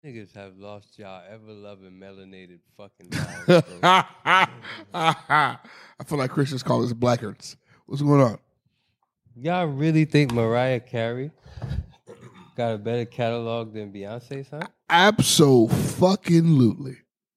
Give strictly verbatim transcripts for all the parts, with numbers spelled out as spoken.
Niggas have lost y'all ever loving melanated fucking minds, bro. I feel like Christians call us blackguards. What's going on? Y'all really think Mariah Carey got a better catalog than Beyonce, son? Absolutely.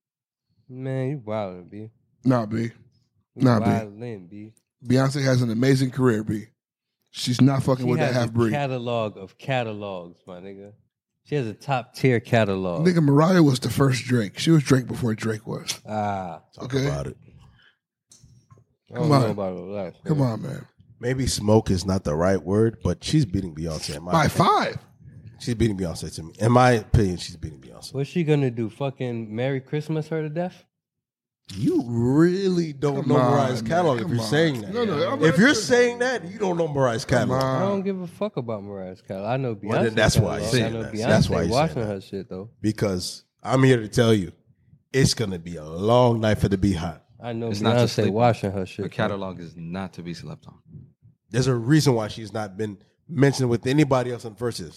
Man, you wildin', B. Nah, B. You Nah, B. wildin', B. Beyonce has an amazing career, B. She's not fucking She with that has half a breed. catalog of catalogs, my nigga. She has a top tier catalog. Nigga, Mariah was the first Drake. She was Drake before Drake was. Ah, Talk Okay. about it. I don't Come know on. about all that. Come on, man. Maybe smoke is not the right word, but she's beating Beyonce. In my By opinion. five. She's beating Beyonce to me. In my opinion, she's beating Beyonce. What's she gonna do? Fucking Merry Christmas her to death? You really don't Come know on, Mariah's man. catalog if Come you're on. saying that. No, no, I'm if not you're saying- saying that, you don't know Mariah's catalog. on. I don't give a fuck about Mariah's catalog. I know Beyonce. Well, then that's why catalog. you're I saying know that. Beyonce That's why you're watching saying that. her shit though. Because I'm here to tell you, it's gonna be a long night for the Be Hot. I know It's not to Beyonce sleep on. watching her shit. Her though. catalog is not to be slept on. There's a reason why she's not been mentioned with anybody else in verses.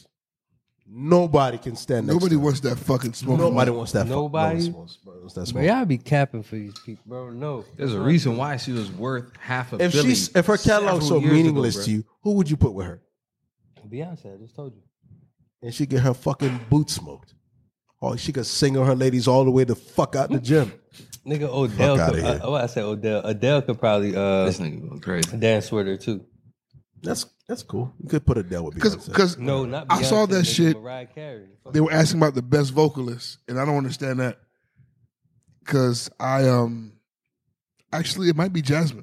Nobody can stand next Nobody to her. wants that fucking smoke. Nobody wants that. fu- Nobody? no wants- wants that But smoke. y'all be capping for these people, bro. No. There's a reason why she was worth half a If billion. she's if her catalog's so several years meaningless ago, to bro. you, who would you put with her? Beyonce, I just told you. And she get her fucking boots smoked. Oh, she could sing on her ladies all the way the fuck out the gym. Nigga Odell Fuck could, outta here. uh, oh, I said Odell. Adele could probably uh, This nigga going crazy. dance with her too. That's that's cool. You could put Adele with Because Beyonce. because No, not Beyonce. I saw that nigga, shit. Mariah Carey. Fuck They were asking about the best vocalist, and I don't understand that. Because I um actually it might be Jasmine.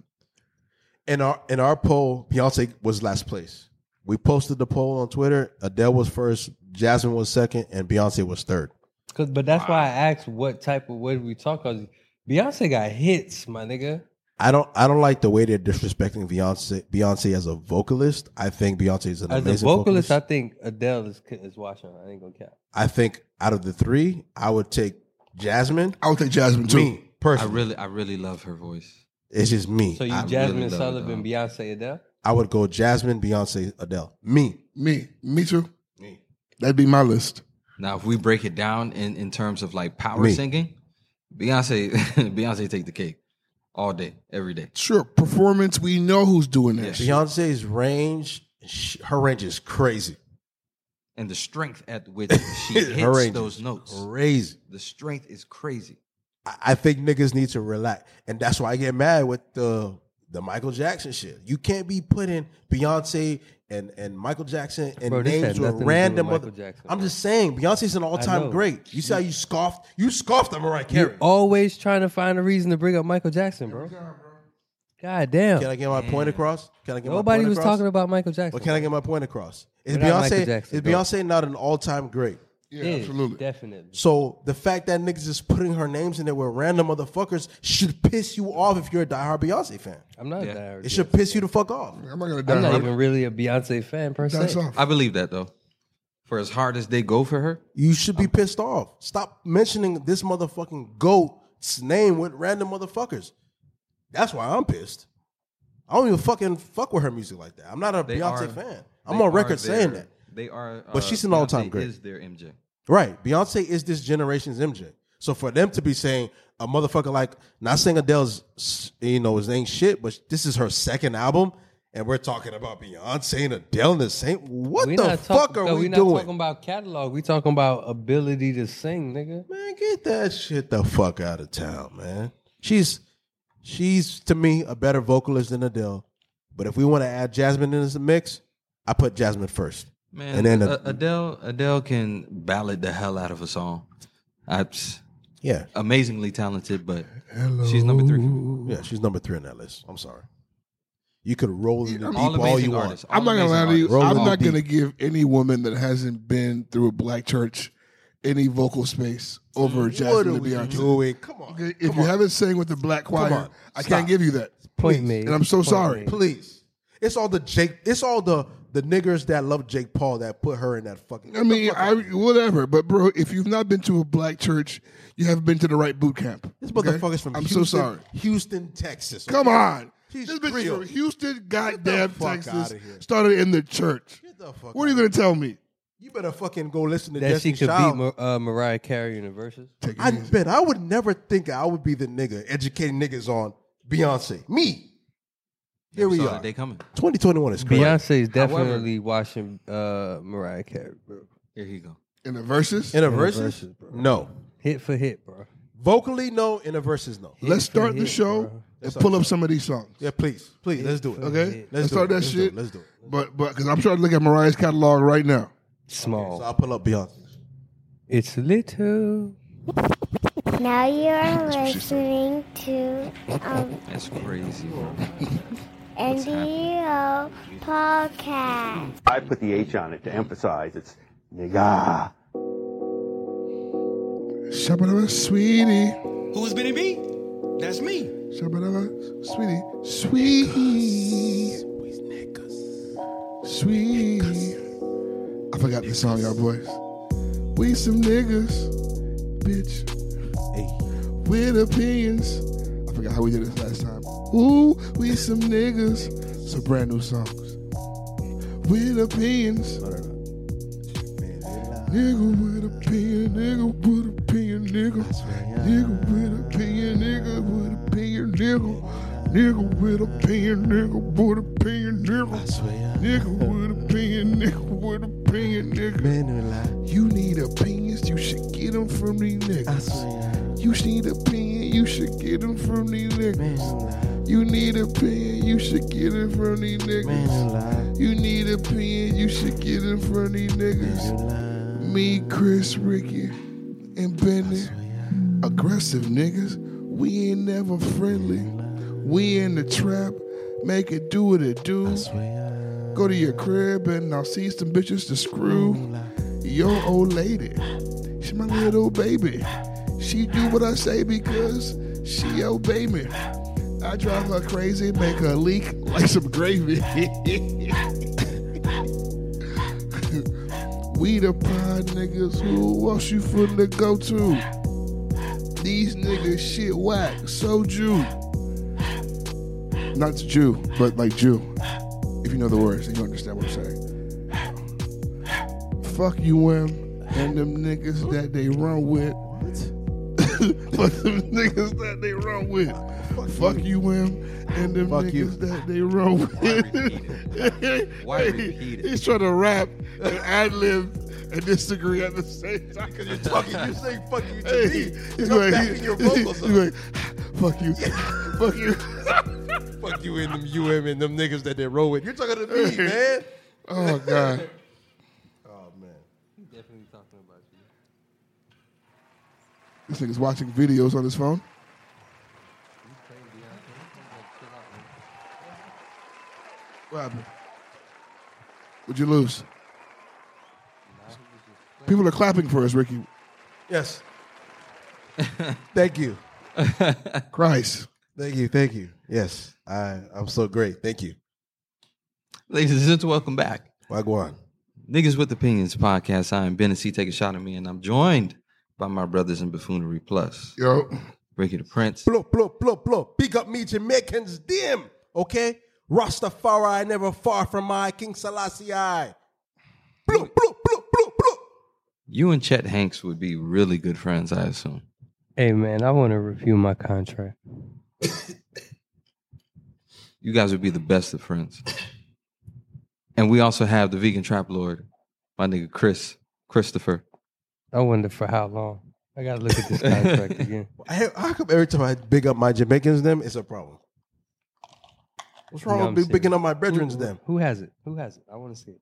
in our in our poll, Beyonce was last place. We posted the poll on Twitter. Adele was first, Jasmine was second, and Beyonce was third. Cause, but that's why I asked what type of what we talk. Cause Beyonce got hits, my nigga. I don't I don't like the way they're disrespecting Beyonce Beyonce as a vocalist. I think Beyonce is an As a amazing vocalist, vocalist. I think Adele is is watching her. I ain't gonna cap. I think out of the three, I would take Jasmine. I would take Jasmine too. Me I personally, really, I really love her voice. it's just me. So you I, Jasmine really love it, Sullivan, dog. Beyonce, Adele. I would go Jasmine, Beyonce, Adele. Me, Me, me too. me. That'd be my list. Now, if we break it down in, in terms of like power Me. singing, Beyonce, Beyonce take the cake all day, every day. Sure, performance. We know who's doing that. Yes. shit. Beyonce's range, sh- her range is crazy. And the strength at which she Her hits range those is notes, crazy. the strength is crazy. I, I think niggas need to relax, and that's why I get mad with the the Michael Jackson shit. You can't be putting Beyonce and, and Michael Jackson and Bro, this names had with nothing to do random. with Other, Michael Jackson, I'm bro. just saying, Beyonce's an all I time know. great. You see how you scoffed? You scoffed at Mariah You Carey. always trying to find a reason to bring up Michael Jackson, bro. God damn. Can I get my point across? Can I get Nobody my point was across? talking about Michael Jackson. But can I get my point across? Is Without Michael Beyonce Jackson, is go. Beyonce not an all time great? Yeah, Is, absolutely. Definitely. So the fact that niggas is putting her names in there with random motherfuckers should piss you off if you're a diehard Beyonce fan. I'm not Yeah. that. It should piss you the fuck off. I'm not gonna die. I'm not even really a Beyonce fan per That's se. off. I believe that though. For as hard as they go for her, You should be pissed off. Stop mentioning this motherfucking goat's name with random motherfuckers. That's why I'm pissed. I don't even fucking fuck with her music like that. I'm not a they Beyonce are, fan. I'm they on are record saying their- that. They are, But uh, she's an all-time Beyonce great. Is their M J? Right. Beyonce is this generation's M J. So for them to be saying a motherfucker like, not saying Adele's, you know, his ain't shit, but this is her second album, and we're talking about Beyonce and Adele in the same. What We the not fuck talk- are no, we, we not doing? talking about catalog. We talking about ability to sing, nigga. Man, get that shit the fuck out of town, man. She's she's to me a better vocalist than Adele. But if we want to add Jasmine in this mix, I put Jasmine first. Man, And then A- the- Adele, Adele can ballad the hell out of a song. That's Yeah. amazingly talented, but she's number three for me. Yeah, she's number three on that list. I'm sorry. You could roll in the deep All all amazing you want. artists. all I'm not gonna amazing lie to you. artists. Roll I'm it not deep. gonna give any woman that hasn't been through a black church any vocal space over What Jasmine are and we Beyonce. doing? Come on. Okay, If Come you on. haven't sang with the black choir, on. I Stop. can't give you that. Point Please. made. And I'm so Point sorry. made. Please. It's all the Jake. It's all the the niggers that love Jake Paul that put her in that fucking. I mean, I, whatever. But bro, if you've not been to a black church, you haven't been to the right boot camp. this okay? motherfucker's from. I'm Houston, so sorry. Houston, Texas. Come okay? on. She's This bitch is Creole. from Houston, goddamn fuck Texas. outta here. Started in the church. Get the fuck What are you out going to tell me? You better fucking go listen to That she Destiny's could Child. beat Mar- uh, Mariah Carey in the verses. Take it I easy. bet I would never think I would be the nigga educating niggas on Beyonce. Me. Here we Saw are. the day coming. twenty twenty-one is crazy. Beyonce is However- definitely watching uh, Mariah Carey, bro. Here he go. In the verses, In a the verses? verses, bro. No. Hit for hit, bro. Vocally, no. In a verses, no. Hit let's for start the hit, show bro. and pull up some of these songs. Yeah, please. Please, let's do it. Okay, Let's let's do start it. that Let's do shit. it. Let's do it. But but because I'm trying to look at Mariah's catalog right now. Small. So I'll pull up Beyonce. It's little. Now you're listening to um, That's crazy, bro. N D O Podcast. I put the H on it to emphasize it's nigga. Shabba sweetie, Who's Benny B? That's me. shabba sweetie, sweet, sweet. I forgot the song, y'all boys. We some niggas, bitch, Hey. with opinions. I forgot how we did this last time. Ooh, we some niggas. Some brand new songs. With opinions. Nigga with opinion, nigga with opinion, nigga. Nigga with opinion, nigga with opinion, nigga. Nigga with opinion, nigga with opinion, nigga. Nigga with opinion, nigga with opinion, nigga. You need opinions, you should get them from these niggas. You need opinion, you should get them from these niggas. You need opinion, you should get it from these niggas. You need opinion, you should get it from these niggas. Me, Chris, Ricky, and Benny, aggressive niggas. We ain't never friendly. We in the trap, make it do what it do. Go to your crib and I'll see some bitches to screw. Your old lady, she my little baby. She do what I say because she obey me. I drive her crazy, make her leak like some gravy. We the pod niggas who else you finna go to? These niggas shit whack, so Jew. Not Jew, but like Jew. If you know the words, then you understand what I'm saying. Fuck you, M, and them niggas that they run with. Fuck them niggas that they run with. Fuck you, M, and them Fuck niggas you. that they run with. Why repeat it? He's trying to rap and ad-lib and disagree at the same time. Because you're talking, you're saying fuck you to Hey, me. he's You're like, backing your vocals he's up. like, fuck you, fuck you. Fuck you and them U M and them niggas that they roll with. You're talking to me, man. Oh God. Oh, man. Definitely talking about you. This nigga's watching videos on his phone. What happened? Would you lose? People are clapping for us, Ricky. Yes. Thank you. Christ. Thank you. Thank you. Yes. I, I'm so great. Thank you. Ladies and gentlemen, welcome back. Wagwan. Niggas with Opinions podcast. I am Ben C. Take a shot at me, and I'm joined by my brothers in Buffoonery Plus, Yo. Ricky the Prince. Blow, blow, blow, blow. Big up me, Jamaicans. Damn. Okay? Rastafari, never far from my King Selassie. I. Blow, blow, blow, blow, blow. You and Chet Hanks would be really good friends, I assume. Hey, man, I want to review my contract. You guys would be the best of friends. And we also have the vegan trap lord, my nigga Chris, Christopher. I wonder for how long. I got to look at this contract again. I, how come every time I big up my Jamaicans, them, it's a problem? What's wrong You know with what me I'm bigging saying? up my brethrens, Who- them? Who has it? Who has it? I want to see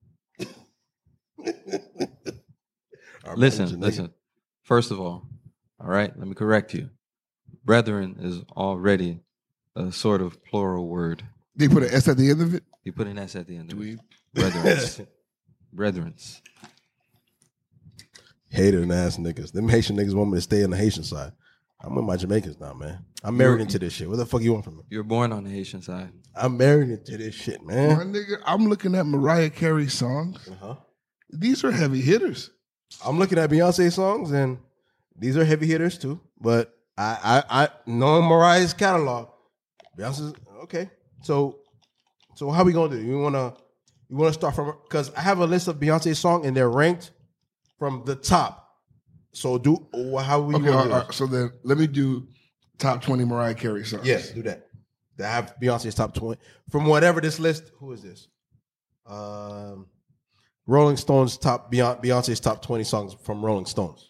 it. Our Listen, brethren, listen. First of all, all right, let me correct you. Brethren is already a sort of plural word. They put an S at the end of it. You put an S at the end of it. Brethrens. Brethrens. Hater and ass niggas. Them Haitian niggas want me to stay on the Haitian side. I'm with my Jamaicans now, man. I'm married into this shit. What the fuck you want from me? You were born on the Haitian side. I'm married into this shit, My man. nigga, I'm looking at Mariah Carey songs. Uh-huh. These are heavy hitters. I'm looking at Beyonce songs, and these are heavy hitters too. But I, I, I knowing Mariah's catalog, Beyonce's okay. So, so how we gonna do? You wanna, You want to start from because I have a list of Beyonce songs and they're ranked from the top. So do how we Okay, gonna all do right, this? so then let me do top twenty Mariah Carey songs. Yes, do that. I have Beyonce's top twenty from whatever this list. Who is this? Um, Rolling Stones top Beyonce, Beyonce's top twenty songs from Rolling Stones.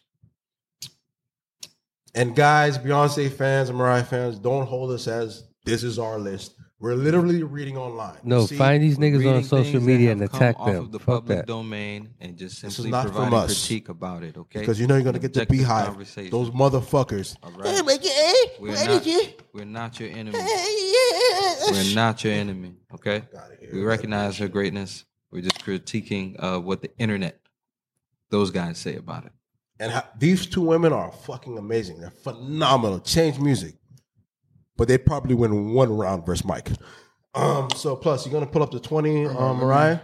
And guys, Beyonce fans and Mariah fans, don't hold us as this is our list. We're literally reading online. No, See, find these niggas Reading on social things that media have and come attack off them. of the Fuck public that. domain and just This is simply not from providing us. critique about it, okay? because you know you're gonna get the Objective beehive. conversation. Those motherfuckers. All right? We're not, we're not your enemy. We're not your enemy, okay? We recognize her greatness. We're just critiquing uh, what the internet, those guys say about it. And how, these two women are fucking amazing. They're phenomenal. Change music. But they probably win one round versus Mike. Um, so plus you're gonna pull up the twenty, um, Mariah.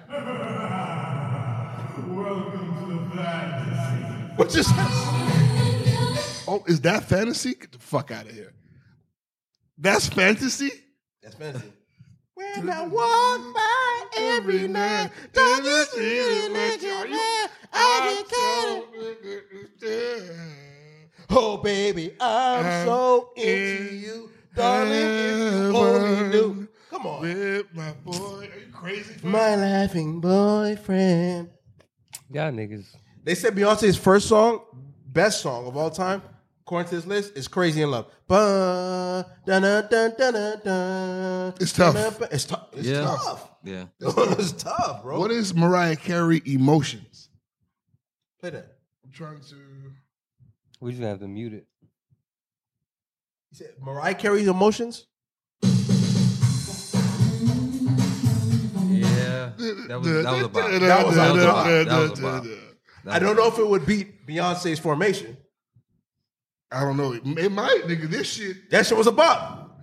What's this? Oh, is that fantasy? Get the fuck out of here. That's fantasy? That's fantasy. When I walk by every night, don't you see it let you know I get oh baby, I'm so into you, darling. If you only knew. Come on, With my boy. Are you crazy? my laughing boyfriend. Y'all niggas. They said Beyonce's first song, best song of all time, according to this list, is "Crazy in Love." Ba, da, da, da, da, da, da. It's tough. It's tough. It's Yeah. tough. Yeah. It's tough, bro. What is Mariah Carey emotions? Play that. I'm trying to. We just gonna have to mute it. You said Mariah Carey's emotions. Yeah. That was, that was about it. That was That was about- about That was about I don't know if it would beat Beyonce's Formation. I don't know. It, it might, nigga. This shit. That shit was a bop.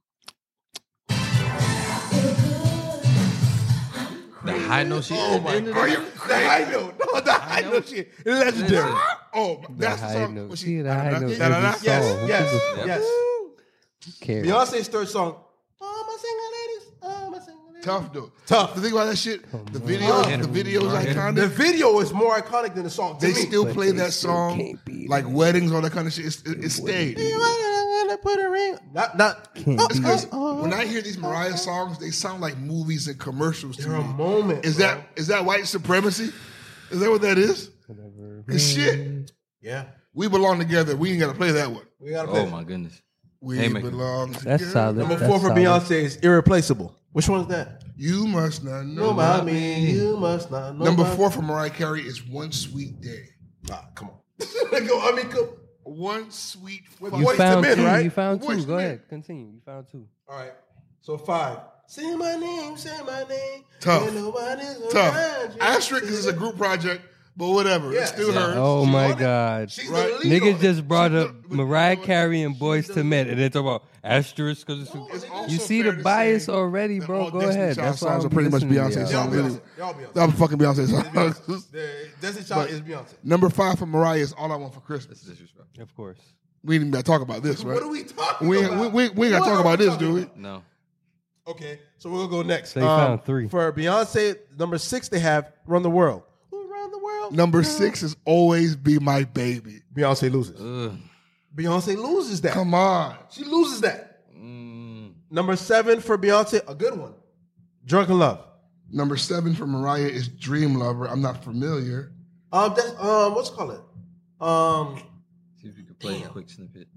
The high note shit. Oh my god! Are you the high note? No, the high note shit. It's legendary. Oh, that's the high song. note. when she- See, the high note da- da- da- every Yes, song. Who yes, gives a fuck? yes. Who cares? Beyonce's third song. Oh my single ladies. Oh my single ladies. Tough though. Tough. The thing about that shit, the videos, the videos iconic. The video is more iconic than the song. To They me. still But play they that still song can't beat like it. weddings, all that kind of shit. It's, it, it stayed. Put a ring. Not, not. Can't It's beat 'cause it. when I hear these Mariah songs, they sound like movies and commercials to They're a me. moment. Is bro. that is that white supremacy? Is that what that is? Whatever. Cause shit, Yeah. we belong together. We ain't gotta play that one. We gotta play. Oh my goodness. We Haymaker. belong together. That's solid. Number That's four for solid. Beyonce is Irreplaceable. Which one is that? You must not know No, about about me. me. You must not know. Number about- four for Mariah Carey is One Sweet Day. Ah, come on. Go, I mean, go. One sweet. With fuck- You Boyz II found Men, two. right? You found Boyz two. II Go Men. ahead. Continue. You found two. All right. So five. Say my name. Say my name. Tough. When nobody's Tough. around you. Asterisk is a group project, but whatever. Yeah. It's still Yeah. hers. Oh She my on it. God. She's Right. the lead on Niggas it. just brought She's up the- Mariah but- Carey and Boys to Men, and they talk about asterisk because It's also you see fair the to bias say already, that bro. all Go Destiny ahead. Child That's why songs I'm are pretty much listening to Beyonce y'all. Y'all songs. really. Beyonce. Y'all Beyonce. That was fucking Beyonce songs. The Destiny Child is Beyonce. Number five for Mariah is All I Want for Christmas. Disrespect. Of course. We ain't even got to talk about this, right? What are we talking we ain't, about? we, we, we ain't got to What talk are about we this, talking do we? about? No. Okay, so we'll go next. So you found three. For Beyonce, number six, they have Run the World. Who run the world? Number six is Always Be My Baby. Beyonce loses. Ugh. Beyonce loses that. Come on. She loses that. Mm. Number seven for Beyonce, a good one. Drunken Love. Number seven for Mariah is Dream Lover. I'm not familiar. Um, that's um, what's it called? Um, See if you could play a quick snippet.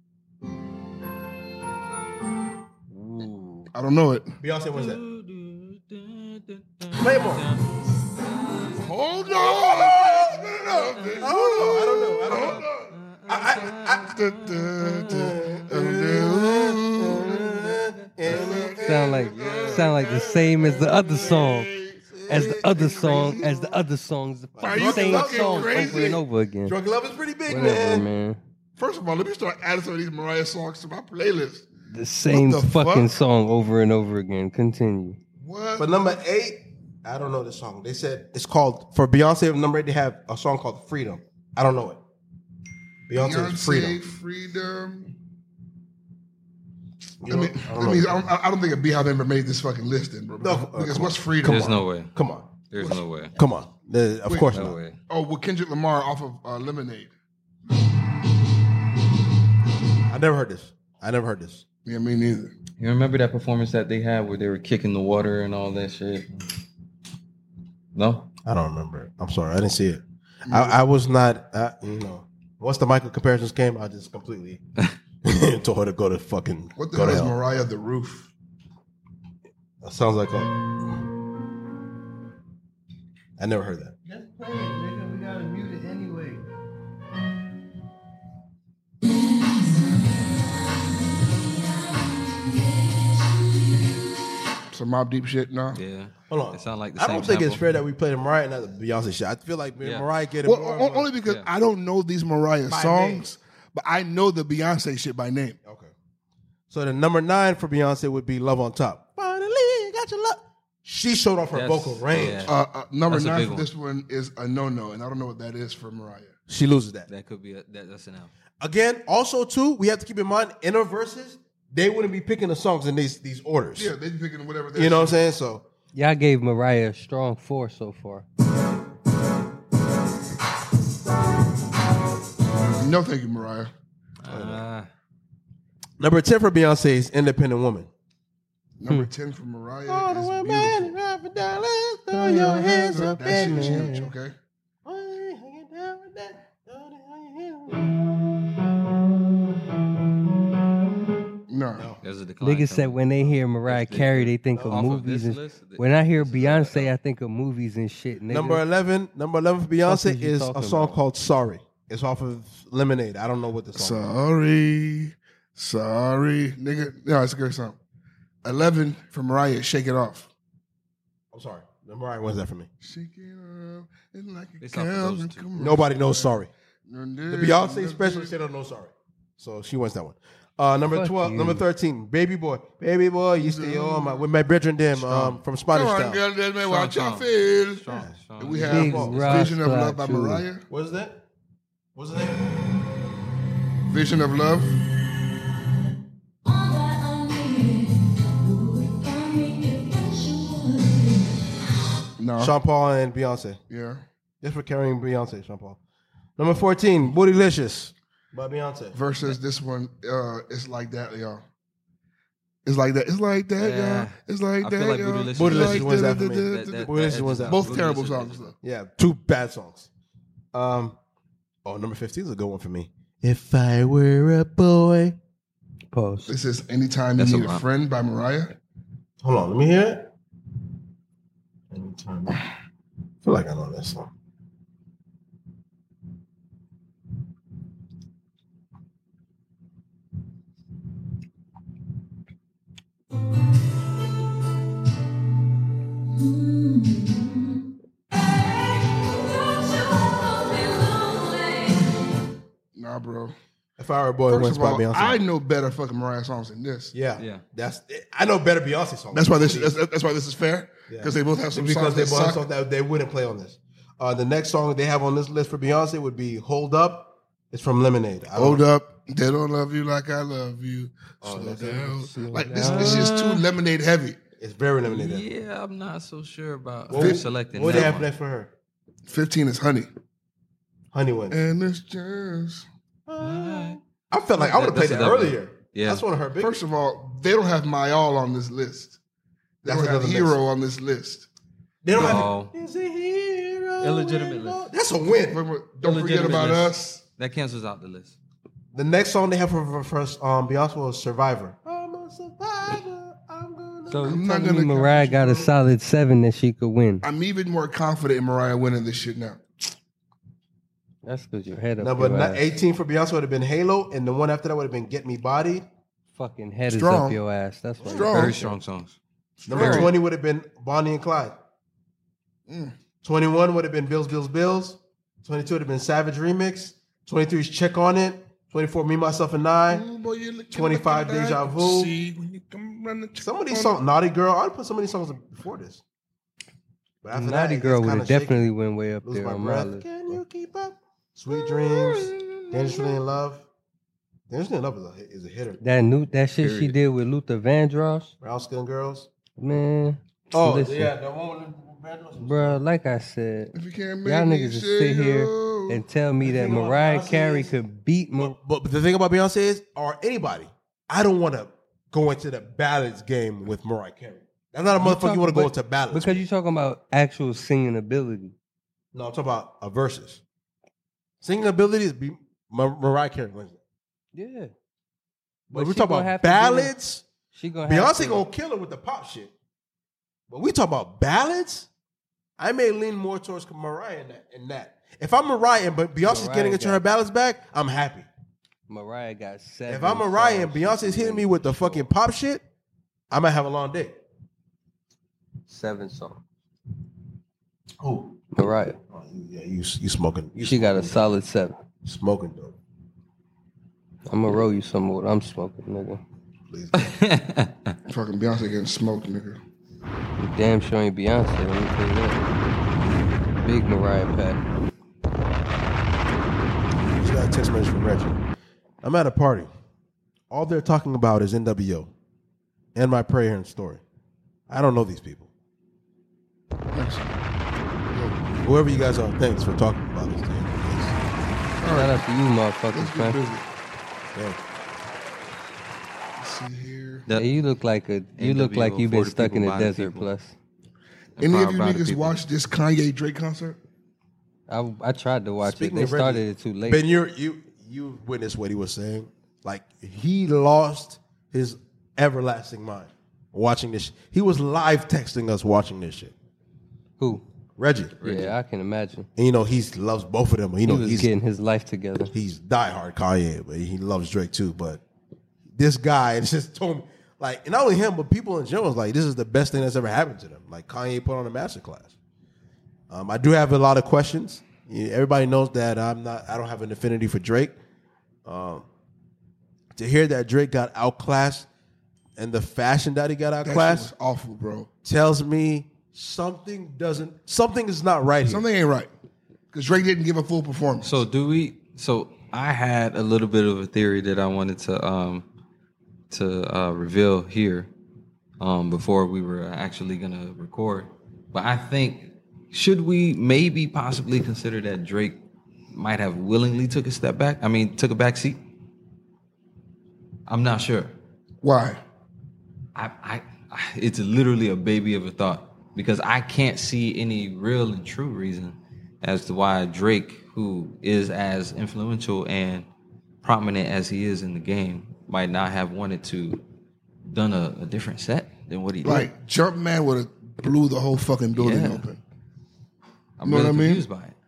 Ooh. I don't know it. Beyonce wins that. Play more. Hold on. I don't know. I don't know. I don't know. I, I, Sound like sound like the same as the other song, as the other song, as the other songs. The Are you same fucking song crazy? over and over again. Drunken Love is pretty big, Whatever, man. man. First of all, let me start adding some of these Mariah songs to my playlist. The same What the fucking fuck? song over and over again. Continue. What? But number eight, I don't know this song. They said it's called, for Beyonce, number eight, they have a song called Freedom. I don't know it. Beyonce's Beyonce, Freedom. Freedom. I mean, I, I, mean I, don't, I don't think a Beehive member made this fucking list, then, bro. No, because uh, what's freedom? There's no way. Come on. There's no way. Come on. The, of Wait, course No not. way. Oh, well, Kendrick Lamar off of uh, Lemonade. I never heard this. I never heard this. Yeah, me neither. You remember that performance that they had where they were kicking the water and all that shit? No? I don't remember it. I'm sorry. I didn't see it. I, I was not, uh, you know, once the Michael comparisons came, I just completely told her to go to fucking What the go hell to is hell. Mariah the Roof? That sounds like a. I never heard that. Just play it, nigga. We gotta mute it anyway. Some Mob Deep shit, no? Yeah. Hold on. It sound like the I same don't think it's sample. fair that we played a Mariah and not the Beyonce shit. I feel like Yeah. Mariah getting Well, more. o- of a- only because Yeah. I don't know these Mariah By songs, but I know the Beyonce shit by name. Okay. So the number nine for Beyonce would be Love on Top. Finally, got your love. She showed off her That's- vocal range. yeah. Uh, uh, number That's a nine big for one. this one is a no-no, and I don't know what that is for Mariah. She loses that. That could be a, that, that's an L. Again, also too, we have to keep in mind in her verses, they wouldn't be picking the songs in these these orders. Yeah, they be picking whatever. You know what I'm saying? So Y'all gave Mariah a strong four so far. No, thank you, Mariah. Uh, number ten for Beyonce is Independent Woman. Number ten for Mariah is beautiful. Throw your hands up That shit is in huge. Okay. No. there's a decline. Niggas said coming. when they hear Mariah This Carey, nigga- they think of off of movies. this and list, th- when I hear this is Beyonce, a- I think of movies and shit. Nigga. Number eleven, number eleven for Fuck Beyonce is you is a talking song about? called Sorry. It's off of Lemonade. I don't know what the song is. Sorry. Sorry. Nigga. No, it's a good song. eleven for Mariah, Shake It Off. I'm sorry. Number nine wins that for me. Shake it off. It's like it It's off of comes those and two. comes. Nobody knows Sorry. The The Beyonce special, she don't know Sorry. So she wins that one. Uh, number Fuck twelve, you. number thirteen, Baby Boy. Baby Boy, you stay on my, with my brethren them um, from Spanish Come on, Town. girl, let me watch your song. feel. Strong, strong. We have Big uh, Ross Vision of Love by Flat, too. Mariah. What is that? What's the name? Vision of Love. No. Sean Paul and Beyonce. Yeah. Just for carrying Beyonce, Sean Paul. Number fourteen, Bootylicious by Beyonce. Versus this one, uh, it's like that, y'all. It's like that. It's like that, Yeah. y'all. It's like I that, feel like y'all. Bootylicious It's Bootylicious like wins that for me. da- da- That- da- that- Bootylicious that wins edges- that. Both Bootylicious terrible edges songs, it. though. Yeah, two bad songs. Um, oh, number fifteen is a good one for me. If I were a boy. Post. This is Anytime That's You a Need a lot. Friend by Mariah. Hold on, let me hear it. Anytime. I feel like I know that song. Nah, bro. If I were a boy, First wins of by all, Beyonce. I know better fucking Mariah songs than this. yeah, Yeah. That's I know better Beyonce songs. That's why this. That's, that's why this is fair. Yeah. Because they both have some because songs they that both have suck. songs that they wouldn't play on this. Uh, the next song they have on this list for Beyonce would be "Hold Up." It's from Lemonade. I don't- Hold up, they don't love you like I love you. Oh, Slow that's down. Like this, this is too Lemonade heavy. It's very Lemonade. Yeah, I'm not so sure about What, who's selecting what they that have one. left for her? Fifteen is Honey, Honey wins. and it's just. Alright. I felt like I would have played That's that a W. earlier. Yeah. That's one of her big. First of all, they don't have My All on this list. They That's don't have another Hero mix. on this list. They don't No. have. Is a hero Illegitimate in list. love? That's a win. Wait, wait, Don't forget Illegitimate about list. us. That cancels out the list. The next song they have for, for first um, Beyonce was "Survivor." I'm a survivor. I'm gonna. So I'm you not telling me gonna Mariah count got a you. solid seven that she could win? I'm even more confident in Mariah winning this shit now. That's because your head up Number your ni- ass. eighteen for Beyonce would have been "Halo," and the one after that would have been "Get Me Bodied." Fucking head is Strong. up your ass. That's what Strong. Very strong songs. Number Very. twenty would have been Bonnie and Clyde. Mm. twenty-one would have been Bills, Bills, Bills. twenty-two would have been Savage Remix. twenty-three is Check on It. twenty-four, Me, Myself, and I. Ooh, boy, you looking twenty-five, like a Deja guy Vu. see when you come running to- Some of these songs, Naughty Girl, I'd put some of these songs before this. But after that, Naughty it Girl gets would kinda have shaky. definitely went way up Lose there My on my Breath. list. Can you keep up? Sweet Dreams. Dangerously in Love. There's enough is a, is a hitter. That new that shit Period. She did with Luther Vandross. Brown Skin Girls. Man. Oh listen, yeah, the one with Vandross. Bro, like I said, if you can't make y'all niggas just sit here and tell me that Mariah Carey is, could beat. Mar- but, but the thing about Beyonce is, or anybody, I don't want to go into the ballads game with Mariah Carey. That's not a motherfucker you, you want to go into ballads because you're talking about actual singing ability. No, I'm talking about a verses. Singing ability is be, Mar- Mariah Carey wins it. Yeah, but, but we're talking about ballads. She gonna Beyonce to, gonna kill her with the pop shit. But we talk about ballads. I may lean more towards Mariah in that. In that. If I'm Mariah, but Beyonce's Mariah getting into her ballads back, I'm happy. Mariah got seven. If I'm Mariah and Beyonce's hitting me with the fucking pop shit, I might have a long day. Seven songs. Who? Mariah. Oh, yeah, you you smoking. You she smoking got a dope. solid seven. Smoking though. I'm gonna roll you some more. I'm smoking, nigga. Please. Fucking Beyonce getting smoked, nigga. You damn sure ain't Beyonce. Let me tell you that. Big Mariah pack. Just got a text message from Reggie. I'm at a party. All they're talking about is N W O and my prayer and story. I don't know these people. Thanks. Yeah. Whoever you guys are, thanks for talking about this thing. Shout out to you, motherfuckers, man. Yeah. Let's see here. Hey, you look like a. You N W O look like you've been stuck in the people, desert. people. Plus, Any of you niggas watch this Kanye Drake concert? I I tried to watch Speaking it. They of Reggie, started it too late. Ben, you you you witnessed what he was saying. Like he lost his everlasting mind watching this. He was live texting us watching this shit. Who? Reggie. Yeah, I can imagine. And you know he loves both of them. You know he was he's getting his life together. He's diehard Kanye, but he loves Drake too. But this guy, it's just told me like, and not only him, but people in general, is like this is the best thing that's ever happened to them. Like Kanye put on a masterclass. Um, I do have a lot of questions. Everybody knows that I'm not. I don't have an affinity for Drake. Um, to hear that Drake got outclassed and the fashion that he got outclassed, that awful, bro, tells me something doesn't. Something is not right here. Something ain't right because Drake didn't give a full performance. So do we? So I had a little bit of a theory that I wanted to um, to uh, reveal here um, before we were actually gonna record, but I think. Should we maybe possibly consider that Drake might have willingly took a step back? I mean, took a back seat? I'm not sure. Why? I, I, I, it's literally a baby of a thought because I can't see any real and true reason as to why Drake, who is as influential and prominent as he is in the game, might not have wanted to done a, a different set than what he did. Like Jumpman would have blew the whole fucking building Yeah. open. I'm You know really what I mean? confused by it.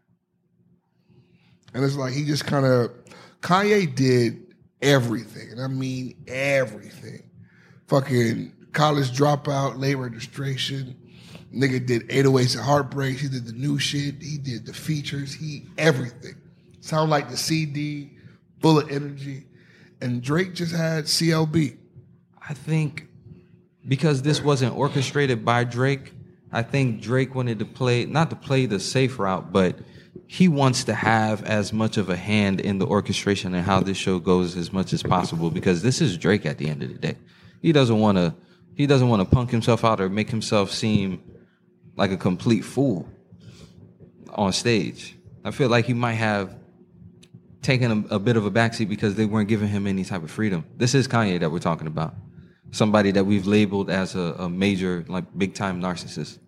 And it's like he just kind of Kanye did everything, and I mean everything. Fucking college dropout, late registration. Nigga did eight oh eights and Heartbreaks. He did the new shit. He did the features. He everything. Sound like the C D, full of energy. And Drake just had C L B. I think because this wasn't orchestrated by Drake, I think Drake wanted to play, not to play the safe route, but he wants to have as much of a hand in the orchestration and how this show goes as much as possible because this is Drake at the end of the day. He doesn't want to, he doesn't want to punk himself out or make himself seem like a complete fool on stage. I feel like he might have taken a, a bit of a backseat because they weren't giving him any type of freedom. This is Kanye that we're talking about. Somebody that we've labeled as a, a major, like big time narcissist.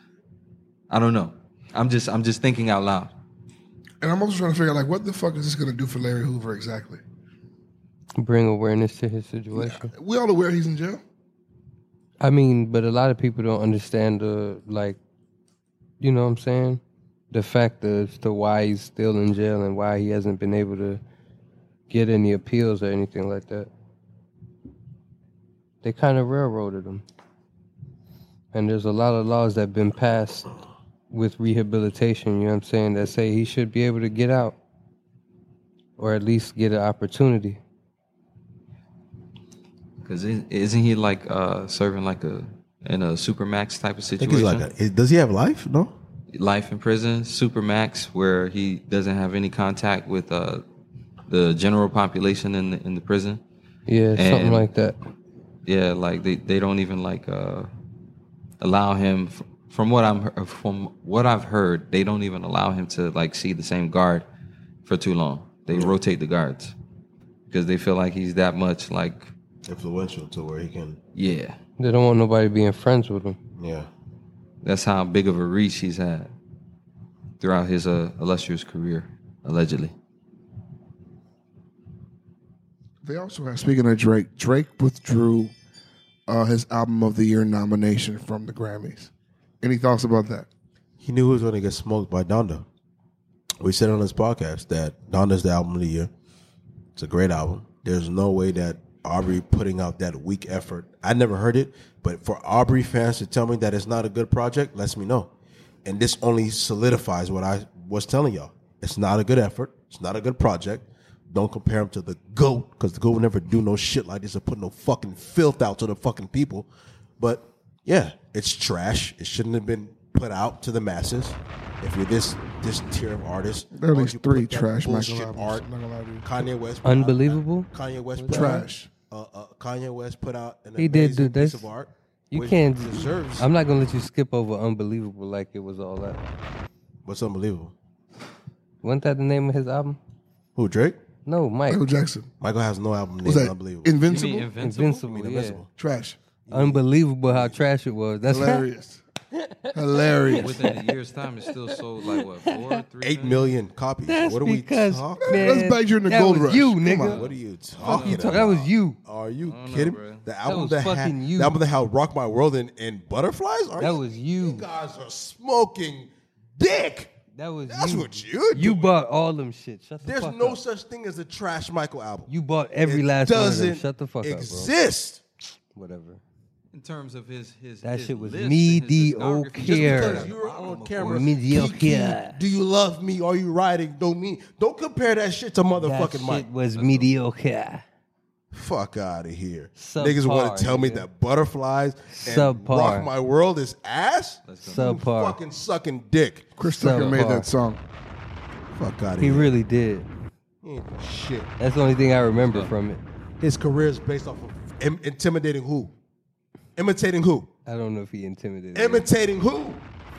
I don't know. I'm just I'm just thinking out loud. And I'm also trying to figure out like what the fuck is this gonna do for Larry Hoover exactly? Bring awareness to his situation. Yeah, we all aware he's in jail. I mean, but a lot of people don't understand the like, you know what I'm saying? The fact as to why he's still in jail and why he hasn't been able to get any appeals or anything like that. They kind of railroaded him. And there's a lot of laws that have been passed with rehabilitation, you know what I'm saying, that say he should be able to get out or at least get an opportunity. Because isn't he like uh, serving like a in a supermax type of I think situation? he's like a, does he have life? No. Life in prison, supermax, where he doesn't have any contact with uh, the general population in the in the prison. Yeah, something And, like that. Yeah, like they, they don't even like uh, allow him. From what I'm from what I've heard, they don't even allow him to like see the same guard for too long. They rotate the guards because they feel like he's that much like influential to where he can. Yeah, They don't want nobody being friends with him. Yeah, that's how big of a reach he's had throughout his uh, illustrious career, allegedly. They also have, speaking of Drake, Drake withdrew uh, his Album of the Year nomination from the Grammys. Any thoughts about that? He knew he was going to get smoked by Donda. We said on this podcast that Donda's the album of the year. It's a great album. There's no way that Aubrey putting out that weak effort. I never heard it, but for Aubrey fans to tell me that it's not a good project lets me know. And this only solidifies what I was telling y'all. It's not a good effort. It's not a good project. Don't compare him to the GOAT, because the GOAT would never do no shit like this or put no fucking filth out to the fucking people. But yeah, it's trash. It shouldn't have been put out to the masses. If you're this this tier of artist, There are at least you three put that trash bullshit Michael art. albums. Not gonna lie to you. Kanye West, put Unbelievable. Out, Kanye West, put Trash. Out, uh, uh, Kanye West put out an He did amazing do this. piece of art. You which can't. deserves. I'm not gonna let you skip over Unbelievable like it was all that. What's unbelievable? Wasn't that the name of his album? Who, Drake? No, Mike. Michael Jackson. Michael has no album Was named that Unbelievable. Invincible? You mean Invincible? Invincible. I mean, yeah. Invincible. Trash. Unbelievable how trash it was. That's Hilarious. Hilarious. Within a year's time, it still sold like what four, three, Eight million copies. That's what are we because, talking man, Let's back you in the that gold was rush. you, Come nigga. on. What are you talking You about? talk- that was you. Are you know, kidding? bro. The album was that, had fucking you. the album that had Rock My World and, and Butterflies? Are That you, was you. You guys are smoking dick. That was That's you. what you're You doing. bought all them shit. Shut the There's fuck no up. such thing as a trash Michael album. You bought every It last one of doesn't them. Shut the fuck exist. up, bro. Whatever. In terms of his his That his shit was list and his mediocre. discography, Just Care. because you're on camera, Mediocre. Kiki, do you love me? Are you riding? Don't mean. Don't compare that shit to That motherfucking shit Mike. was mediocre. Fuck out of here. Subpar, Niggas want to tell me nigga. that Butterflies and Subpar. Rock My World is ass? You Subpar. fucking sucking dick. Chris Tucker Subpar. made that song. Fuck out of He here. really did. He ain't do shit. That's the only thing I remember from it. His career is based off of im- intimidating who? Imitating who? I don't know if he intimidated me. Imitating who?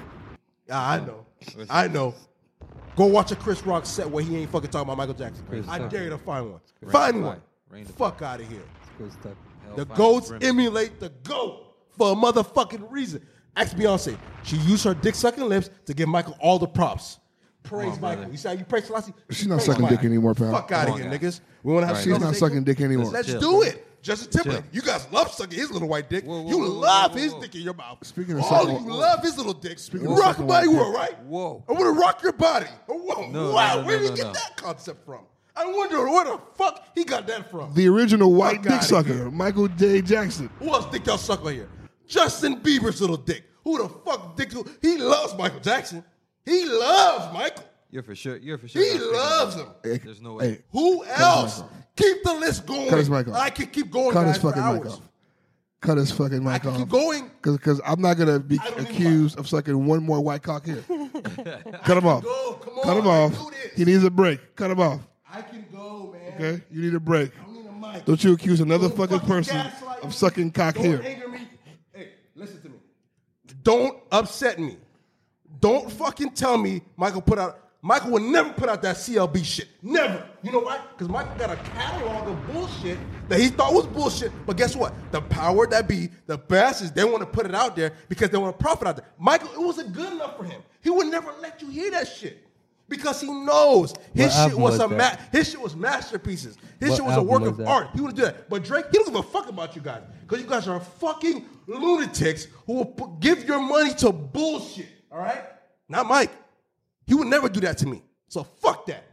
Ah, I know. I know. Go watch a Chris Rock set where he ain't fucking talking about Michael Jackson. Chris I Tucker. dare you to find one. Find Rain one. to Rain to Fuck out of here. Chris Tucker. The Hellfire goats Brimstone. emulate the goat for a motherfucking reason. Ask Beyonce. She used her dick sucking lips to give Michael all the props. Praise on, Michael. brother. You see how you praise Selassie? She's not Praise sucking Michael. dick anymore, pal. Fuck out of on, here, guys. niggas. We want to have Right. some She's not conversation. sucking dick anymore. Let's Chill. do it. Justin Timberlake. Chill. You guys love sucking his little white dick. Whoa, whoa, you whoa, whoa, love whoa, his whoa. dick in your mouth. Speaking of oh, sucking- you love his little dick. Speaking of rock sucking my white world, dick. right? Whoa. I want to rock your body. Oh, whoa. No, wow. no, no, Where did no, he get no. that concept from? I wonder where the fuck he got that from. The original white Fuck dick outta sucker, here. Michael J. Jackson. Who else think y'all suck on here? Justin Bieber's little dick. Who the fuck dick? He loves Michael Jackson. He loves Michael. You're for sure. You're for sure. He not thinking loves about him. it. There's no way. Hey, Who else? mic off. Keep the list going. Cut his mic off. I can keep going, cut guys, his for fucking mic hours. off. Cut his fucking I mic can off. keep going. Because I'm not going to be I don't even accused of sucking one more white cock here. Cut him off. Go, come on. Cut him I off. can do this. He needs a break. Cut him off. I can go, man. Okay? You need a break. I need a mic. Don't you accuse another Don't fucking person gaslight of me. sucking cock Don't here. anger me. Hey, listen to me. Don't upset me. Don't fucking tell me Michael put out. Michael would never put out that C L B shit. Never. You know why? Because Michael got a catalog of bullshit that he thought was bullshit. But guess what? The power that be, the bastards, they want to put it out there because they want to profit out there. Michael, it wasn't good enough for him. He would never let you hear that shit. Because he knows his What shit album was was a ma- that? his shit was masterpieces. His What shit was a album work was of that? art. He would do that. But Drake, he don't give a fuck about you guys. Because you guys are fucking lunatics who will put, give your money to bullshit. All right? Not Mike. He would never do that to me. So fuck that.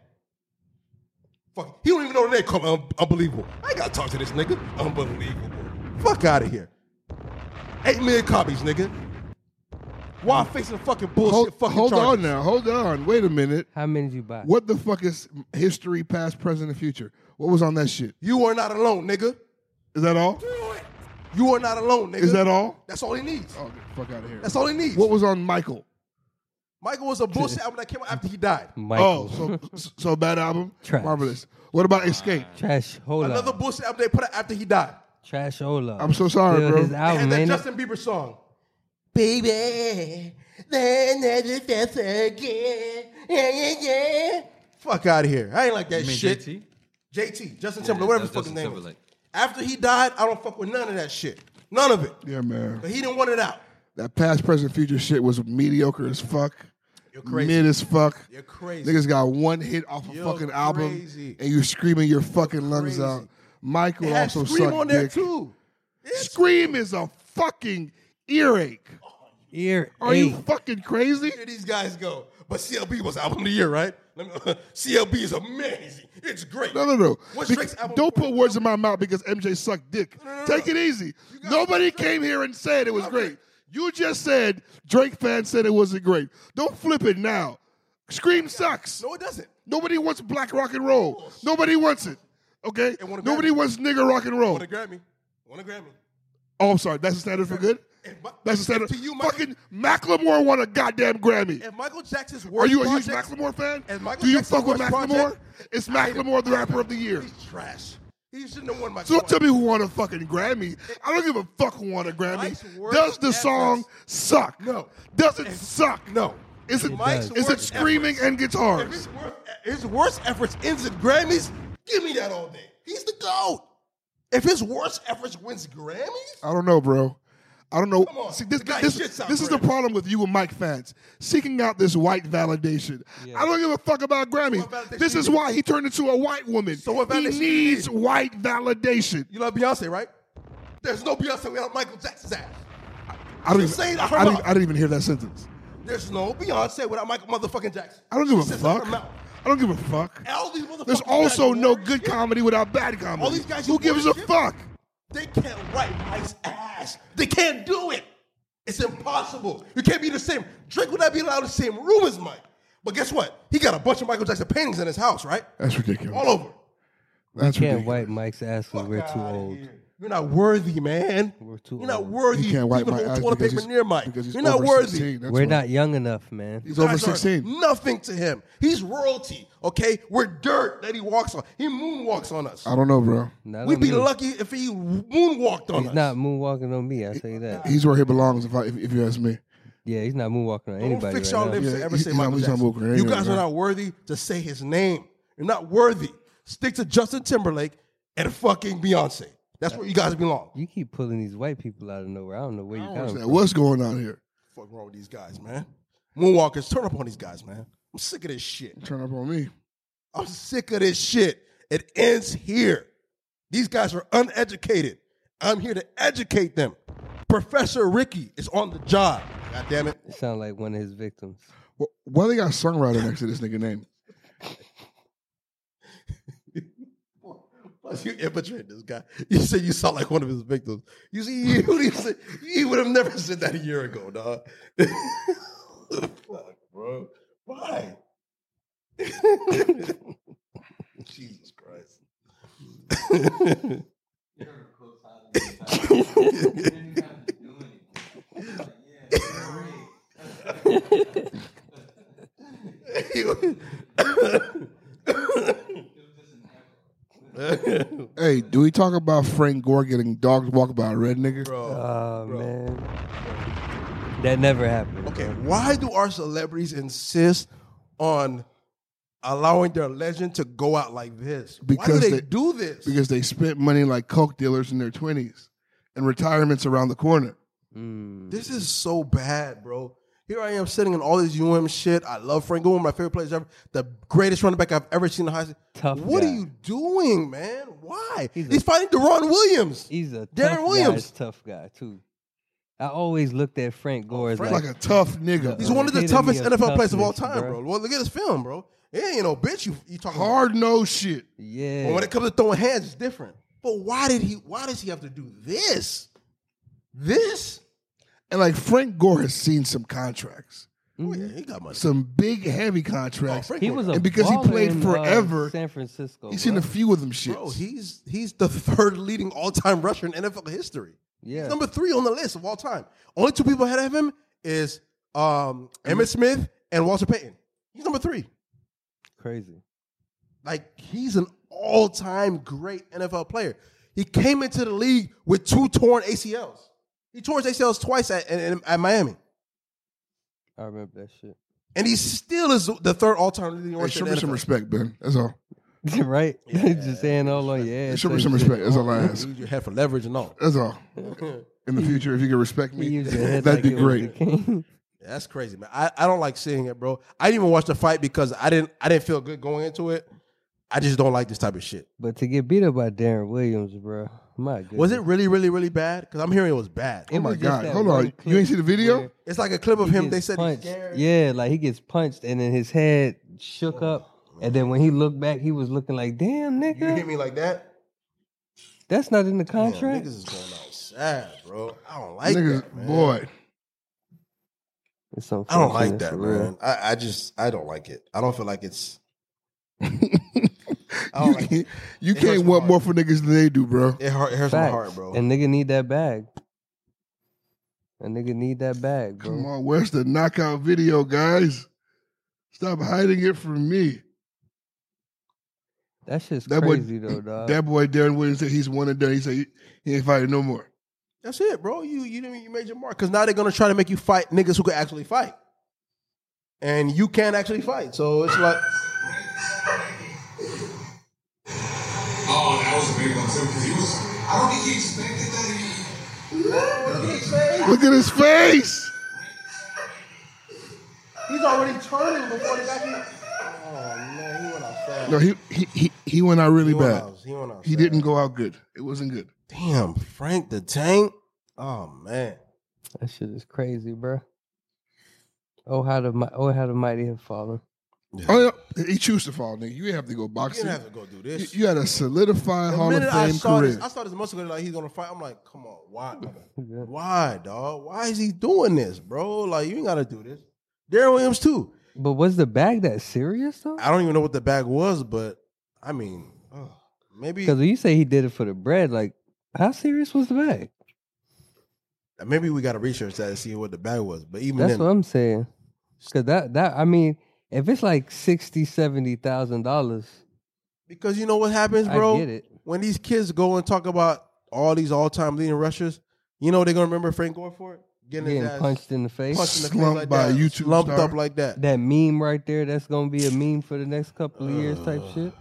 Fuck. He don't even know the name. Call him un- unbelievable. I ain't gotta talk to this nigga. Unbelievable. Fuck out of here. Eight million copies, nigga. While facing fucking bullshit Hold, fucking hold charges. on now. Hold on. Wait a minute. How many did you buy? What the fuck is history, past, present, and future? What was on that shit? You are not alone, nigga. Is that all? You are not alone, nigga. Is that all? That's all he needs. Oh, get the fuck out of here. That's all he needs. What was on Michael? Michael was a bullshit album that came out after he died. Michael. Oh, so so bad album. Trash. Marvelous. What about Escape? Trash. Hold Another up. bullshit album they put out after he died. Trash. Hold up. I'm so sorry, Still bro. His They album, had that ain't it? Justin Bieber song. Baby, then I just felt again. Yeah, yeah, yeah. Fuck out of here. I ain't like that You mean shit. J T? J T, Justin Yeah, Timberlake, whatever his that's fucking Justin name was. Timberlake. After he died, I don't fuck with none of that shit. None of it. Yeah, man. But he didn't want it out. That past, present, future shit was mediocre as fuck. You're crazy. Mid as fuck. You're crazy. Niggas got one hit off a You're fucking album, crazy. and you're screaming your fucking lungs crazy. out. Michael It had also Scream sucked on there dick. too. It's Scream is a fucking earache. Ear Are you eight. fucking crazy? Here these guys go. But C L B was album of the year, right? Let me- C L B is amazing. It's great. No, no, no. What's Be- Drake's album don't before put it? words in my mouth because M J sucked dick. no, no, Take no. it easy. guys- Nobody came here and said it was Okay. great. You just said Drake fans said it wasn't great. Don't flip it now. Scream sucks. No, it doesn't. Nobody wants black rock and roll. Nobody wants it. Okay? It won a Nobody Grammy. wants nigger rock and roll. Want a Grammy? Want a Grammy? Oh, I'm sorry. That's the standard for good? If Ma- That's the standard. to you, Michael- Fucking Macklemore won a goddamn Grammy. If Michael Jackson's Are worst you a huge project- Macklemore fan? As Michael Do you Jackson's fuck with worst Macklemore? project, It's I hate Macklemore him. the rapper of the year. He's trash. He shouldn't have won my So don't tell me who won a fucking Grammy. I don't give a fuck who won a Grammy. Mike's worst Does the song efforts- suck? No. Does it suck? No. Is it, Mike's is it worst screaming efforts- and If guitars? his worst, his worst efforts ends in Grammys, give me that all day. He's the GOAT. If his worst efforts wins Grammys, I don't know, bro. I don't know. Come on. See, this The guy this, shits out this is the Grammy. problem with you and Mike fans. Seeking out this white validation. I don't give a fuck about Grammys. what validation This you is need? why he turned into a white woman. So what he validation you needs need? white validation. you love Beyonce, right? There's no Beyonce without Michael Jackson's ass. I don't, Just even, say it I, out her I, didn't, mouth. I didn't even hear that sentence. There's no Beyonce without Michael motherfucking Jackson. I don't give She a says it out fuck. her mouth. I don't give a fuck. All these motherfuckers There's also got no more good shit. comedy without bad comedy. All these guys Who you gives a worship, fuck? They can't write Mike's ass. They can't do it. It's impossible. You can't be the same. Drake would not be allowed in the same room as Mike. But guess what? He got a bunch of Michael Jackson paintings in his house, right? That's ridiculous. All over. That's Can't ridiculous. wipe Mike's ass because we're too outta old. here. You're not worthy, man. We're too You're not old. worthy. He can't wipe to my even ass hold toilet because paper he's, near Mike. because he's You're not over worthy. sixteen. That's We're why. not young enough, man. He's over Guys are sixteen. Nothing to him. He's royalty. Okay, we're dirt that he walks on. He moonwalks on us. I don't know, bro. Not We'd on be me. lucky if he moonwalked on He's us. not moonwalking on me. I tell you that. He's where he belongs, if, I, if, if you ask me. Yeah, he's not moonwalking on Don't anybody fix right y'all now. lips Yeah, to ever he- say he's not- Michael he's not Jackson. woken You anyway, guys are right? not worthy to say his name. You're not worthy. Stick to Justin Timberlake and fucking Beyonce. That's where you guys belong. You keep pulling these white people out of nowhere. I don't know where you I don't coming understand. from. What's going on here? Fuck wrong with these guys, man. Moonwalkers, turn up on these guys, man. I'm sick of this shit. Turn up on me. I'm sick of this shit. It ends here. These guys are uneducated. I'm here to educate them. Professor Ricky is on the job. God damn it. You sound like one of his victims. Wh- Why they got a songwriter next to this nigga name? Plus, you infiltrated this guy. You said you sound like one of his victims. You see, you, you, said, you would have never said that a year ago, dog. Fuck, bro. Why? Jesus Christ. Hey, do we talk about Frank Gore getting dogs walked by a red nigga? Oh, man. That never happened. Okay, why do our celebrities insist on allowing their legend to go out like this? why Because do they, they- do this? Because they spent money like coke dealers in their twenties and retirement's around the corner. Mm. This is so bad, bro. Here I am sitting in all this U M shit. I love Frank Gore, my favorite players ever. The greatest running back I've ever seen in high school. Tough What guy. are you doing, man? Why? He's He's, a- fighting Deron Williams. He's a Darren tough Williams. Guy's tough guy, too. I always looked at Frank Gore as Frank- like, Like a tough nigga. He's one of the epitome toughest of N F L players of all toughness, time, bro. bro. Well, look at his film, bro. It ain't no bitch you, you talking about. Hard nose shit. yeah. But when it comes to throwing hands, it's different. But why did he? Why does he have to do this? This? And like Frank Gore has seen some contracts, Oh yeah, he got money. some big heavy Oh, contracts. Frank he Gore was got a And because he baller played in, forever, uh, San Francisco. He's seen bro. a few of them shits. Bro, he's he's the third leading all time rusher in N F L history. Yeah. He's number three on the list of all time. Only two people ahead of him is um, Emmett Smith and Walter Payton. He's number three. Crazy. Like, he's an all-time great N F L player. He came into the league with two torn A C Ls. He tore his A C Ls twice at, at, at Miami. I remember that shit. And he still is the third all-time leading Hey, rusher show in me the some N F L. respect, Ben. That's all. Right? Yeah. Just saying all on your ass. Show me some respect. That's all I ask. Use your head for leverage and all. That's all. In the future, if you can respect You me, use your head that'd like be it was great. the king. Yeah, that's crazy, man. I, I don't like seeing it, bro. I didn't even watch the fight because I didn't I didn't feel good going into it. I just don't like this type of shit. But to get beat up by Darren Williams, bro, my goodness. Was it really, really, really bad? Because I'm hearing it was bad. It Oh my was just God. that Hold one on. You clip ain't see the video? where It's like a clip of he him. gets They said punched. he's scared. Yeah, like he gets punched and then his head shook up. And then when he looked back, he was looking like, damn, You hit nigga. me like that? That's not in the Damn, contract. niggas is going out sad, bro. I don't like Niggas, that, man. boy. It's I don't like unfortunate that, for real. man. I, I just, I don't like it. I don't feel like it's, I you don't like can't, it. you It hurts can't my want heart. more for niggas than they do, bro. It, hurt, it hurts my Facts. heart, bro. And nigga need that bag. A nigga need that bag, bro. Come on, where's the knockout video, guys? Stop hiding it from me. That shit's That boy, crazy though, dog. that boy Darren Williams said he's one and done. He said he, he ain't fighting no more. That's it, bro. You you didn't- you made your mark. Because now they're gonna try to make you fight niggas who can actually fight, and you can't actually fight. So it's like, Oh, that was a big one too, because he was. I don't think he expected that. Look at his face. he's already turning before they got you. Oh man, he went outside. No, he he he, he went out really He went bad. out- he went outside. He didn't go out good. It wasn't good. Damn, Frank the Tank. Oh man. That shit is crazy, bro. Oh how the mi- oh how the mighty have fallen. Oh, yeah. He chose to fall, nigga. You didn't have to go You boxing. didn't have to go do You, this. you had a solidified The Hall of minute I Fame saw career. this, I saw this months ago like he's gonna fight. I'm like, come on, why? Why, dog? Why is he doing this, bro? Like, you ain't gotta do this. Darren Williams too. But was the bag that serious though? I don't even know what the bag was, but I mean, oh, maybe Because when you say he did it for the bread, like how serious was the bag? maybe we gotta research that and see what the bag was. But even That's then, what I'm saying. Because that that I mean, if it's like sixty, seventy thousand dollars, because you know what happens, I bro? get it. When these kids go and talk about all these all-time leading rushers, you know they're gonna remember Frank Gore for it, getting, Getting his ass punched in the face. punched in the Slumped face like by a that, YouTube lumped star. up like that. That meme right there, that's gonna be a meme for the next couple of years type shit.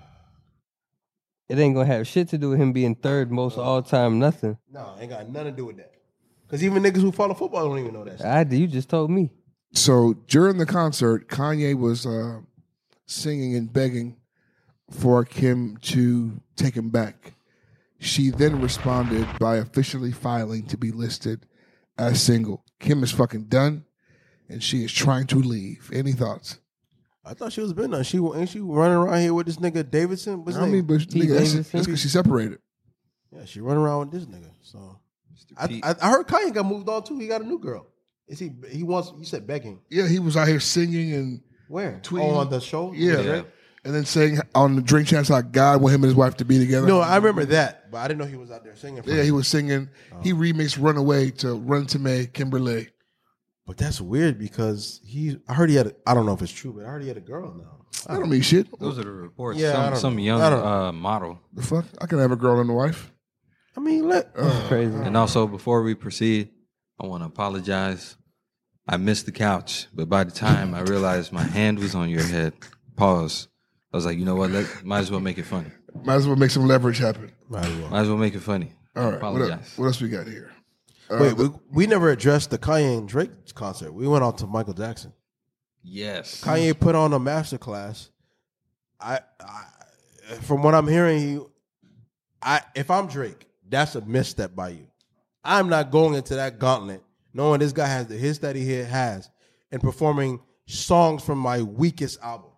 It ain't gonna have shit to do with him being third most all time nothing. No, ain't got nothing to do with that. Because even niggas who follow football don't even know that shit. I you just told me. So during the concert, Kanye was uh, singing and begging for Kim to take him back. She then responded by officially filing to be listed as single. Kim is fucking done, and she is trying to leave. Any thoughts? I thought she was been done. She ain't she running around here with this nigga Davidson? What's his I name? mean, but Pete nigga, that's Davidson? because she separated. Yeah, she running around with this nigga. So I, Pete. I, I heard Kanye got moved on too. He got a new girl. Is he? He wants. You said begging. Yeah, he was out here singing and Where? Tweeting. Oh, on the show. yeah, With Drake? and then saying on the Drink Chance how God want him and his wife to be together. No, I remember that, but I didn't know he was out there singing. For Yeah, him. he was singing. He remixed "Runaway" to "Run to Me," Kimberly. But that's weird because he. I heard he had. A, I don't know if it's true, but I heard he had a girl now. I don't mean shit. Those are the reports. Yeah, I some don't some know. young I don't know. uh, model. The fuck? I can have a girl and a wife. I mean, let. That's crazy. And also, before we proceed, I want to apologize. I missed the couch, but by the time I realized my hand was on your head, pause. I was like, you know what? Let, might as well make it funny. Might as well make some leverage happen. Might as well. Might as well make it funny. All right. What, Apologize. else, what else we got here? Uh, Wait, we, we never addressed the Kanye and Drake concert. We went on to Michael Jackson. Yes. Kanye put on a masterclass. I, I, from what I'm hearing, he, I, if I'm Drake, that's a misstep by you. I'm not going into that gauntlet knowing this guy has the hits that he has and performing songs from my weakest album.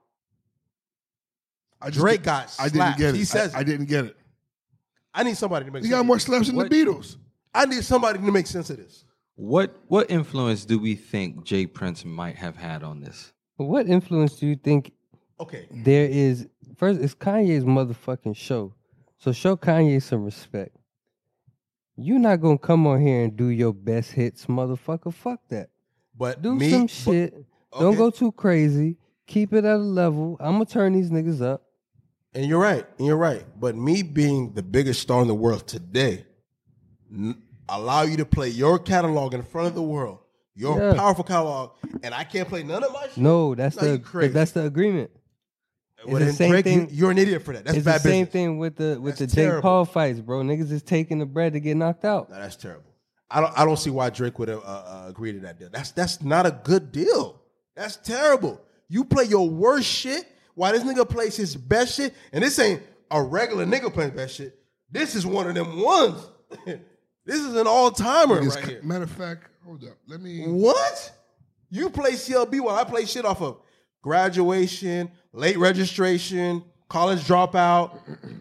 I just Drake did- got I didn't slapped. get it. He says I, I didn't get it. I need somebody to make He sense got of more this. slaps than What? the Beatles. I need somebody to make sense of this. What what influence do we think Jay Prince might have had on this? What influence do you think Okay. there is? First, it's Kanye's motherfucking show, so show Kanye some respect. You're not gonna come on here and do your best hits, motherfucker. Fuck that. But Do me, some but- shit Don't Okay. go too crazy. Keep it at a level. I'm gonna turn these niggas up. And you're right. And you're right. But me being the biggest star in the world today, n- allow you to play your catalog in front of the world, your Yeah. powerful catalog, and I can't play none of my shit. No, that's No, you the crazy. that's the agreement. Well, It's the then, same Drake, thing. You, you're an idiot for that. That's it's bad the same business. thing with the with That's the Jake terrible. Paul fights, bro. Niggas is taking the bread to get knocked out. No, that's terrible. I don't. I don't see why Drake would have uh, uh, agreed to that deal. That's that's not a good deal. That's terrible. You play your worst shit while this nigga plays his best shit, and this ain't a regular nigga playing best shit. This is one of them ones. This is an all timer Niggas- right here. Matter of fact, hold up. Let me. What? You play C L B while I play shit off of graduation, late registration, college dropout.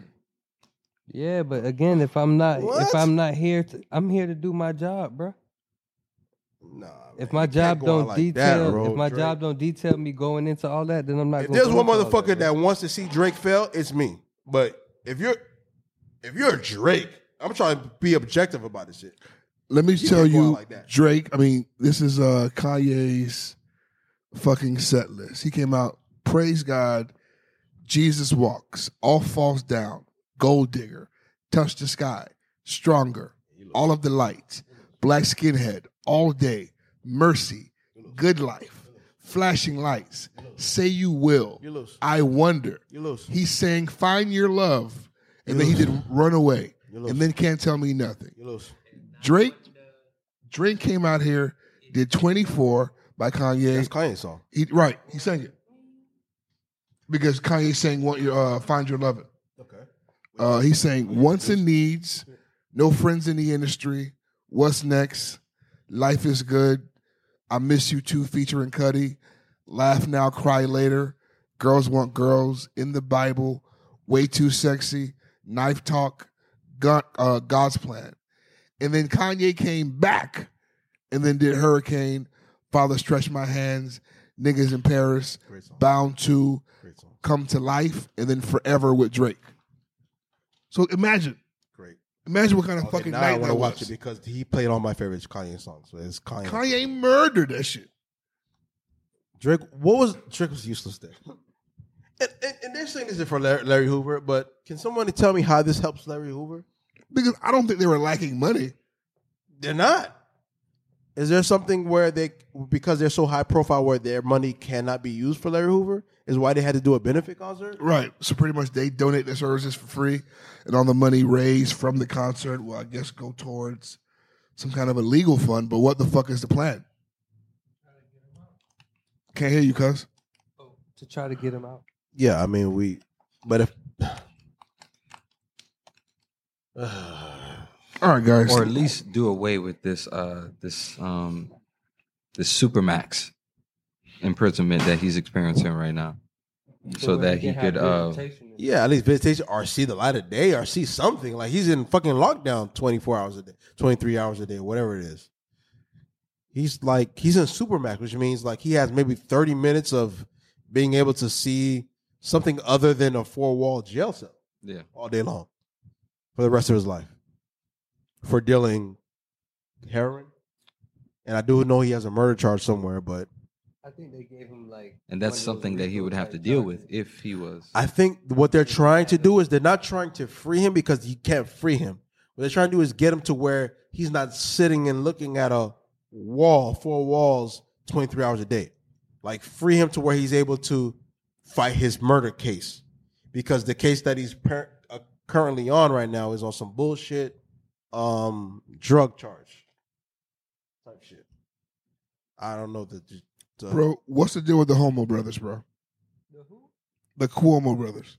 Yeah, but again, if I'm not What? if I'm not here, to, I'm here to do my job, bro. Nah, If man, my you can't job go out don't like detail, that, bro, if my Drake. job don't detail me going into all that, then I'm not. If gonna there's go one into all motherfucker that, that bro. wants to see Drake fail, it's me. But if you're if you're Drake, I'm trying to be objective about this shit. Let me You tell can't go out you, like that. Drake. I mean, this is uh, Kanye's fucking set list. He came out, praise God, Jesus walks, all falls down, gold digger, touch the sky, stronger, all of the lights, black skinhead, all day, mercy, good life, flashing lights, say you will, You lose. I wonder. You lose. He sang find your love, and You then he lose. did run away, You lose. and then can't tell me nothing. You lose. Drake, Drake came out here, did twenty-four by Kanye. That's Kanye's song. He, right, he sang it because Kanye sang "Want Your uh, Find Your Lovin'." Okay. Uh, he sang "Wants and Needs," "No Friends in the Industry," "What's Next," "Life Is Good," "I Miss You Too" featuring Cudi, "Laugh Now, Cry Later," "Girls Want Girls," "In the Bible," "Way Too Sexy," "Knife Talk," God, uh, "God's Plan," and then Kanye came back and then did "Hurricane," "Father Stretch My Hands," "Niggas in Paris," Great song. "Bound to," Great song. "Come to Life," and then "Forever" with Drake. So imagine, Great. imagine what kind of Okay, fucking now I night want that to watch was. it because he played all my favorite Kanye songs. So it's Kanye. Kanye murdered that shit. Drake, what was Drake was useless there. And, and, and they're saying this is for Larry, Larry Hoover, but can somebody tell me how this helps Larry Hoover? Because I don't think they were lacking money. They're not. Is there something where they, because they're so high profile, where their money cannot be used for Larry Hoover? Is why they had to do a benefit concert? Right. So pretty much they donate their services for free, and all the money raised from the concert will, I guess, go towards some kind of a legal fund. But what the fuck is the plan? Can't hear you, cuz. to try to get him out. Yeah, I mean we, but if All right, guys. Or at least do away with this uh this um this supermax imprisonment that he's experiencing right now. So that he could uh yeah, at least visitation or see the light of day or see something. Like he's in fucking lockdown twenty-four hours a day, twenty-three hours a day, whatever it is. He's like he's in Supermax, which means like he has maybe thirty minutes of being able to see something other than a four wall jail cell. Yeah. All day long. For the rest of his life. For dealing heroin. And I do know he has a murder charge somewhere, but I think they gave him like, and that's something that he would have to deal with if he was. I think what they're trying to do is they're not trying to free him because you can't free him. What they're trying to do is get him to where he's not sitting and looking at a wall, four walls, twenty-three hours a day. Like free him to where he's able to fight his murder case. Because the case that he's per- uh, currently on right now is on some bullshit um, drug charge type shit. I don't know the, the Bro, what's the deal with the Homo brothers, bro? The who? The Cuomo brothers.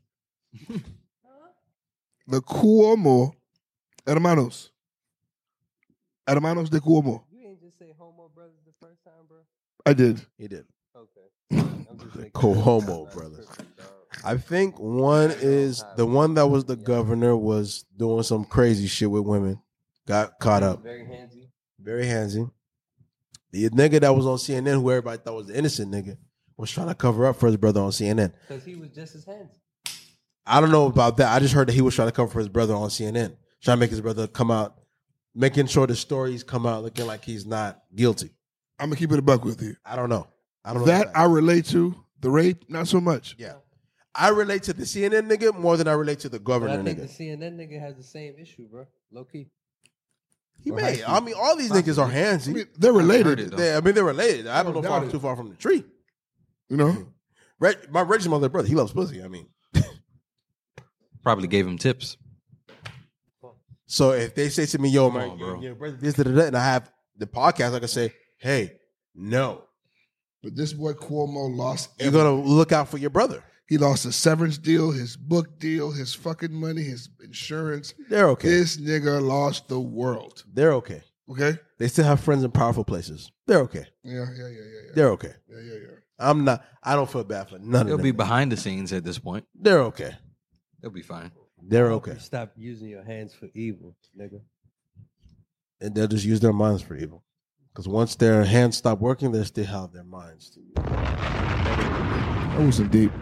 The Cuomo hermanos. Hermanos de Cuomo. You ain't just say homo brothers the first time, bro. I did. He did. Okay. I'm just making Co-homo brothers. I think one is the one that was the governor was doing some crazy shit with women. Got caught up. Very handsy. Very handsy. The nigga that was on C N N, who everybody thought was the innocent nigga, was trying to cover up for his brother on C N N. Because he was just as handsy. I don't know about that. I just heard that he was trying to cover for his brother on C N N. Trying to make his brother come out, making sure the stories come out looking like he's not guilty. I'm going to keep it a buck with you. I don't know. I don't know that I relate to. The rape, not so much. Yeah. I relate to the C N N nigga more than I relate to the governor But I think nigga. the C N N nigga has the same issue, bro. Low key. He Or may. high I key. mean, all these niggas are handsy. I mean, they're related. it, though. They, I mean, they're related. I don't don't know if I'm doubt it. too far from the tree. You know? Reg, my Reggie's my little brother. He loves pussy. I mean, Probably gave him tips. so if they say to me, "Yo, Come man, on, bro. your brother this, da, da, da," and I have the podcast, I can say, "Hey, no, But this boy Cuomo lost you're everything. gonna look out for your brother." He lost his severance deal, his book deal, his fucking money, his insurance. They're okay. This nigga lost the world. They're okay. Okay? They still have friends in powerful places. They're okay. Yeah, yeah, yeah, yeah, yeah. They're okay. Yeah, yeah, yeah. I'm not. I don't feel bad for none He'll of be them. behind the scenes at this point. They're okay. He'll be fine. They're okay, Stop using your hands for evil, nigga. and they'll just use their minds for evil. Because once their hands stop working, they still have their minds to use. That wasn't deep.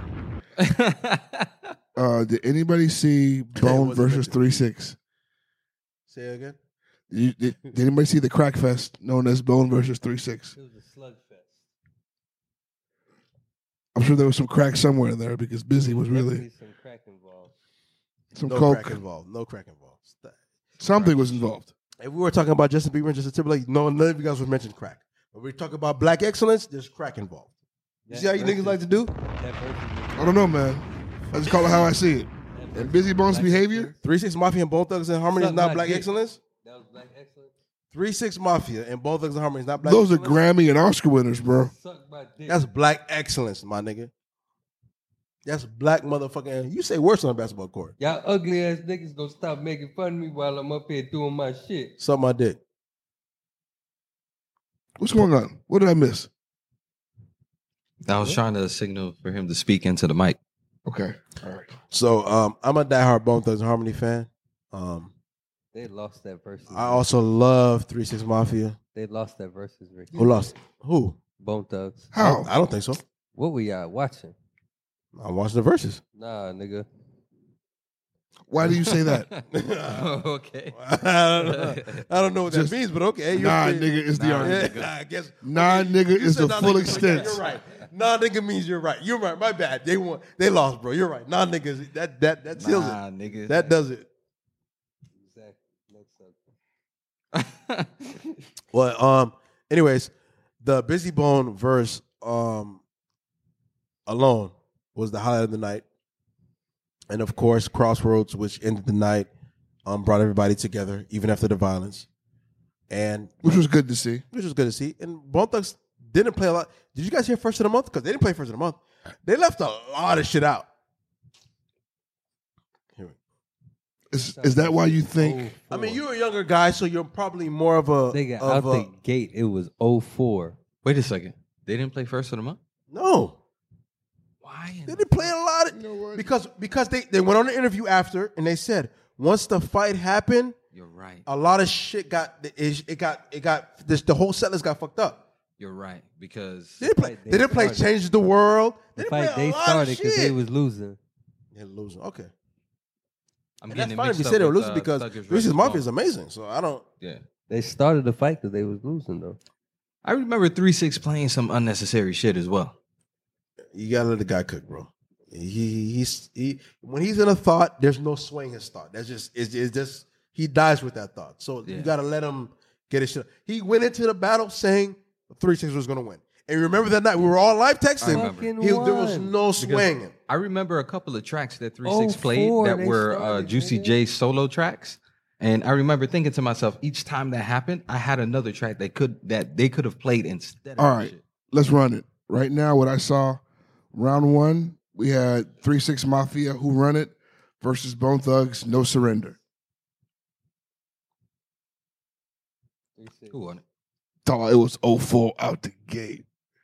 Uh, did anybody see Bone wasn't versus meant to. three six? Say it again. You, did, did anybody see the crack fest known as Bone versus three six? It was a slugfest. I'm sure there was some crack somewhere in there because Busy was really Definitely some crack involved. some No coke. crack involved. No crack involved. Stop. Something was involved. If we were talking about Justin Bieber and Justin Timberlake, no, none of you guys would mention crack. But we talk about black excellence, there's crack involved. You see how you niggas like to do? That versus I don't know, man. I just call it how I see it. And Busy Bone's behavior, Three Six Mafia and Bone Thugs and Harmony is Suck not my black dick. excellence. That was black excellence. Three Six Mafia and Bone Thugs and Harmony is not black. those are excellence. Grammy and Oscar winners, bro. Suck my dick. That's black excellence, my nigga. That's black motherfucking. You say worse on a basketball court. Y'all ugly ass niggas gonna stop making fun of me while I'm up here doing my shit. Suck my dick. What's going on? What did I miss? I was trying to signal for him to speak into the mic. Okay, all right. So um, I'm a diehard Bone Thugs and Harmony fan. Um, They lost that versus. I also love Three Six Mafia. They lost that versus. Ricky. Who lost? Who? Bone Thugs. How? I don't think so. What were y'all watching? I'm watching the verses. Nah, nigga. Why do you say that? Okay. I don't know, I don't know what Just- that means, but okay. you're Nah, free. nigga is the Yeah, argument. I guess. Nah, nigga You is said the nah, full nigga, so yeah, extent. You're right. Nah, nigga means you're right. You're right. My bad. They won. They lost, bro. You're right. Nah, niggas. That that that seals Nah, it. nigga. That does it. Exactly. Next subject. Well, um. Anyways, the Busy Bone verse, um, alone was the highlight of the night, and of course, Crossroads, which ended the night, um, brought everybody together even after the violence, and Which was good to see. which was good to see. And Bone Thugs didn't play a lot. Did you guys hear First of the Month? Because they didn't play First of the Month. They left a lot of shit out. Here we- Is, is that why you think? I mean, you're a younger guy, so you're probably more of a. Nigga, of out a the gate, it was oh four. Wait a second. They didn't play first of the month? no. Why? They didn't play a lot of, You know what? because because they, they went on an interview after and they said once the fight happened, You're right. a lot of shit got it, it got it got this the whole set list got fucked up. You're right. Because They didn't play. fight They, they didn't play started. Change the World. They The didn't fight play they a lot started of because they shit. was losing. They're losing. Okay, I'm and getting that's it fine if mixed you up say they were with, losing uh, because Thugger's Reese's Red Mafia Bone. is amazing. So I don't. Yeah. They started the fight because they was losing though. I remember three six playing some unnecessary shit as well. You gotta let the guy cook, bro. He he's he when he's in a thought, there's no swaying his thought. That's just it's, it's just he dies with that thought. So Yeah. you gotta let him get his shit. He went into the battle saying three six was gonna win. And remember that night we were all live texting. I remember. Fucking He, there was won. no swinging. I remember a couple of tracks that three Oh, six played four, that they were uh, started, Juicy nigga. J solo tracks. And I remember thinking to myself, each time that happened, I had another track that could that they could have played instead of All that right, shit. let's run it. Right now, what I saw, round one, we had three six Mafia, Who Run It, versus Bone Thugs, No Surrender. Who won it? Thought it was oh four out the gate.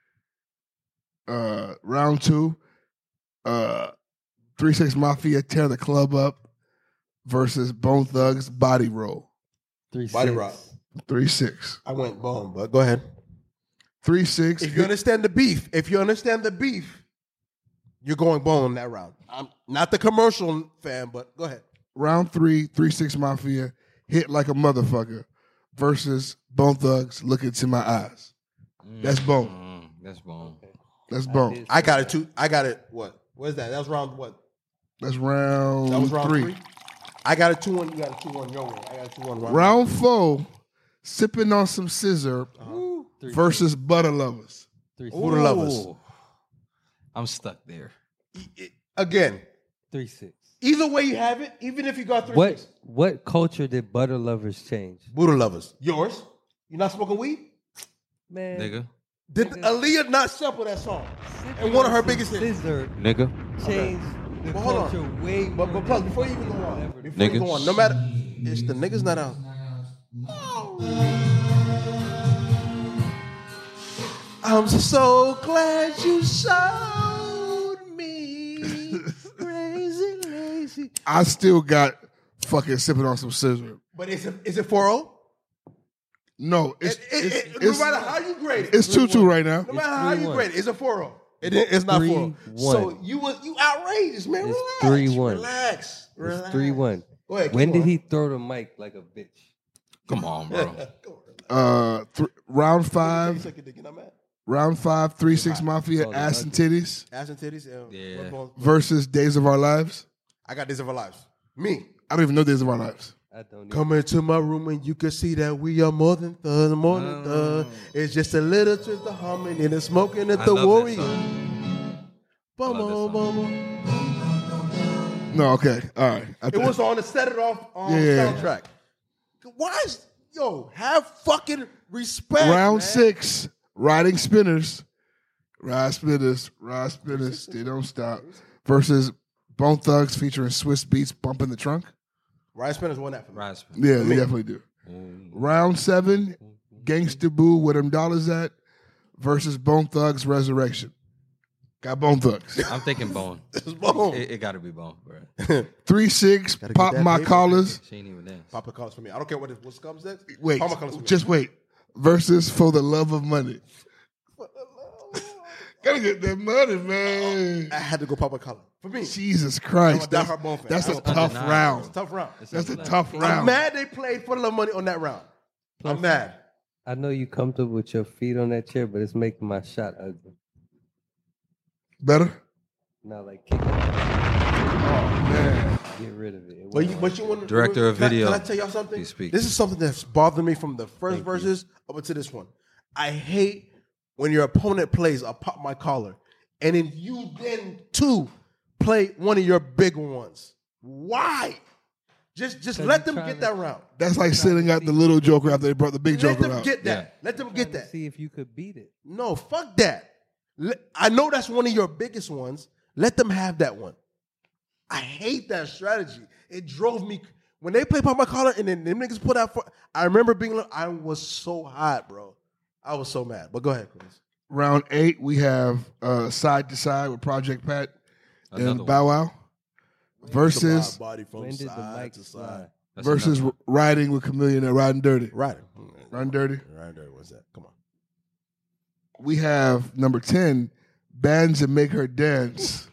Uh, round two, uh, three six Mafia, Tear the Club Up, versus Bone Thugs, Body Roll. Three Body six. rock. three six. I went bone, but go ahead. three six. If you understand the beef, if you understand the beef, you're going bone that round. I'm not the commercial fan, but go ahead. Round three, three six Mafia, Hit Like a Motherfucker, versus Bone Thugs, Look Into My Eyes. That's Bone. Mm, That's Bone. Okay. That's Bone. I, I got it two. I got it. What? What is that? That was round what? That's round. That was round three. three? I got a two one. You got a two one. Your way. I got a two one. Round, round four. Sipping on some scissor uh-huh. versus three. Butter lovers. Three, Butter lovers. I'm stuck there. Again. Three six. Either way you have it, even if you got three what, six. What culture did Butter lovers change? Buddha lovers. Yours? You not smoking weed? Man. Nigga. Did nigga. Aaliyah not sample that song? Sipping and one of her biggest hits. Nigga. Changed okay. the but culture hold on. way But, but plus, before you even go on, before niggas. you go on, no matter, it's the niggas not out. I'm so glad you showed me crazy lazy. I still got fucking sipping on some scissor. But is it is it four oh? No, it's, it, it, it's, it, it's no matter how you grade it. It's two two right now. No matter how you grade it, it's a four oh. It, it's not four oh. So you was you outrageous, man. It's relax. three one. Relax. Relax. It's three one. Go ahead. When did on. he throw the mic like a bitch? Come on, bro. uh, th- round five. Round five, three six Mafia, oh, ass and titties. Ass and titties, yeah. yeah. Versus Days of Our Lives. I got Days of Our Lives. Me. I don't even know Days of Our Lives. I don't Come into my room and you can see that we are more than thugs, more than thugs. It's just a little twist of harmony and the smoking at the warrior. Boom, boom, boom. No, okay, all right. It was on the Set It Off on um, yeah. soundtrack. Why is yo have fucking respect? Round man. six. Riding Spinners, Ride Spinners, Ride Spinners, they don't stop. Versus Bone Thugs featuring Swiss Beats, Bump in the Trunk. Ride Spinners won that for me. Ride Spinners. Yeah, they definitely do. Mm. Round seven, Gangsta Boo, Where Them Dollars At, versus Bone Thugs, Resurrection. Got Bone Thugs. I'm thinking Bone. It's Bone. It, it got to be Bone, bro. three six, Pop My paper. Collars. She ain't even there. Pop the collars for me. I don't care what it, what comes next. Wait, Pop my collars for me. just wait. Versus For the Love of Money. Gotta get that money, man. I had to go pop a collar. For me. Jesus Christ. That's, that's a tough round. It's a tough round. It's that's a tough round. I'm mad they played For the Love of Money on that round. Plus, I'm mad. I know you comfortable with your feet on that chair, but it's making my shot ugly. Better? Not like kicking. Oh, man. Get rid of it. it but, you, but you want to Director of can video. I, can I tell y'all something? This is something that's bothered me from the first Thank verses you. up to this one. I hate when your opponent plays a Pop My Collar, and then you then too play one of your bigger ones. Why? Just just let them get to, that round. That's like sitting out the little Joker after they brought the big let Joker out. Let them get that. Yeah. Let them get that. See if you could beat it. No, fuck that. Let, I know that's one of your biggest ones. Let them have that one. I hate that strategy. It drove me when they play Pop My Collar and then them niggas put out for. I remember being like, I was so hot, bro. I was so mad. But go ahead, Chris. Round eight, we have uh, Side to Side with Project Pat Another and Bow Wow. Versus body from when did side the mic to side. Versus another. Riding with Chameleon and Riding Dirty. Riding. Riding Dirty. Riding Dirty, what's that? Come on. We have number ten, Bands That Make Her Dance.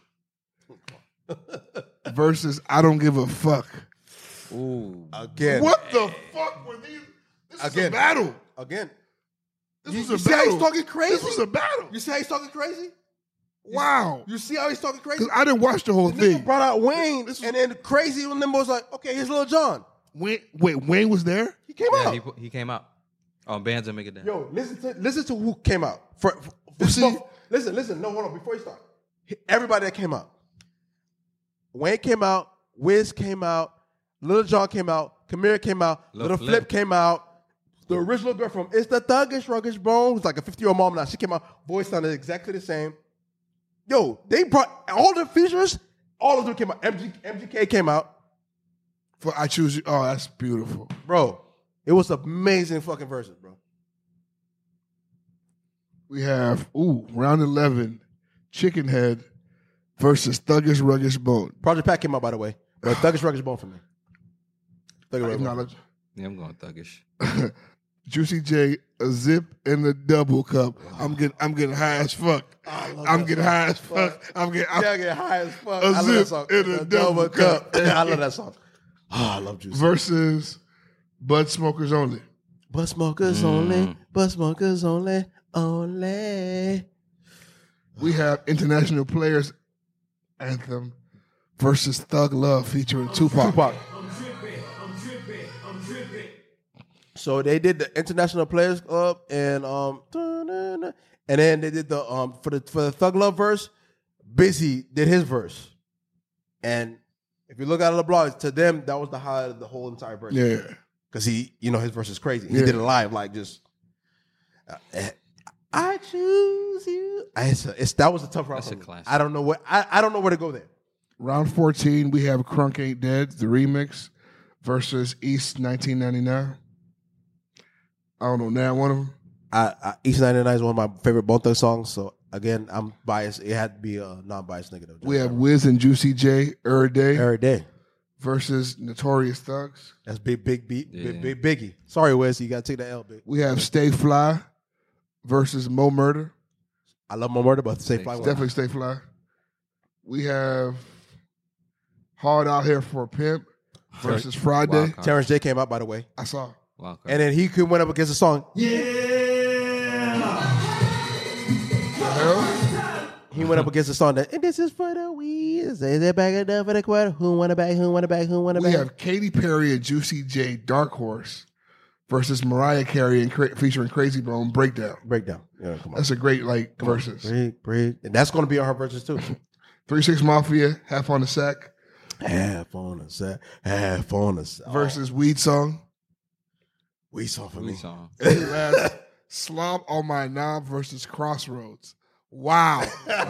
Versus I Don't Give a Fuck. Ooh. Again. What the fuck were these? This Again. is a battle. Again. This you, was you a see battle. how he's talking crazy? This was a battle. You see how he's talking crazy? Wow. You see how he's talking crazy? Because I didn't watch the whole the thing. Nigga brought out Wayne, was, and then crazy when them was like, okay, here's Lil Jon. Wayne, wait, Wayne was there? He came yeah, out. He, he came out. Oh, Bands That Make It Dance. Yo, listen to listen to who came out. For, for, for see, both, listen, listen. No, hold on. Before you start, everybody that came out. Wayne came out. Wiz came out. Lil Jon came out. Kamira came out. Lil Little Flip. Flip came out. The original girl from It's the Thuggish Ruggish Bone, who's like a fifty-year-old mom now. She came out. Voice sounded exactly the same. Yo, they brought all the features. All of them came out. M G, M G K came out. For I Choose You. Oh, that's beautiful. Bro, it was amazing fucking verses, bro. We have, ooh, round eleven, Chicken Head versus Thuggish Ruggish Bone. Project Pat came out, by the way. But Thuggish Ruggish Bone for me. Thuggish Ruggish Bone. Yeah, I'm going Thuggish. Juicy J, a zip and a double cup. I'm getting, I'm getting high as fuck. I'm getting high as fuck. I'm getting, I'm, yeah, I get high as fuck. A I love zip that song. and a, a double cup. cup. I love that song. Oh, I love Juicy. Versus Bud Smokers Only. Bud Smokers mm. only. Bud Smokers only. Only. We have International Players Anthem versus Thug Love featuring Tupac. Tupac. So they did the International Players Club and um and then they did the um for the for the Thug Love verse, Busy did his verse. And if you look at the blog, to them that was the highlight of the whole entire verse. Yeah. Because he, you know, his verse is crazy. He Yeah. did it live, like just uh, I choose you. I, it's, a, it's that was a tough round. That's for a me. classic. I don't know what I, I don't know where to go there. Round fourteen, we have Crunk Ain't Dead, the remix, versus East nineteen ninety-nine. I don't know now one of them. I, I East ninety-nine is one of my favorite Bone Thugs songs. So again, I'm biased. It had to be a non-biased negative. We have Wiz and Juicy J, Every Day, Every Day versus Notorious Thugs. That's big, big beat, Yeah. big, big Biggie. Sorry, Wiz, you got to take the L, big. We have Stay Fly versus Mo Murder. I love my murder, but Stay Stay Fly. Fly. Definitely Stay Fly. We have Hard Out Here for a Pimp versus Friday. Wild card. Terrence J came out, by the way, I saw. Wild card. and then he could went up against the song. The hell? He went up against the song that, and this is for the weeds. Is it back enough for the quarter? Who want a bag? Who want a bag? Who want a We bag? have Katy Perry and Juicy J, Dark Horse versus Mariah Carey and cra- featuring Crazy Bone, Breakdown. Breakdown. Yeah, come on. That's a great like versus. Break, break. And that's going to be on her verses too. Three Six Mafia, Half on the Sack half on the set, half on the set. versus Weed Song. We saw for We me. saw. Last, Slob on My Knob versus Crossroads. Wow.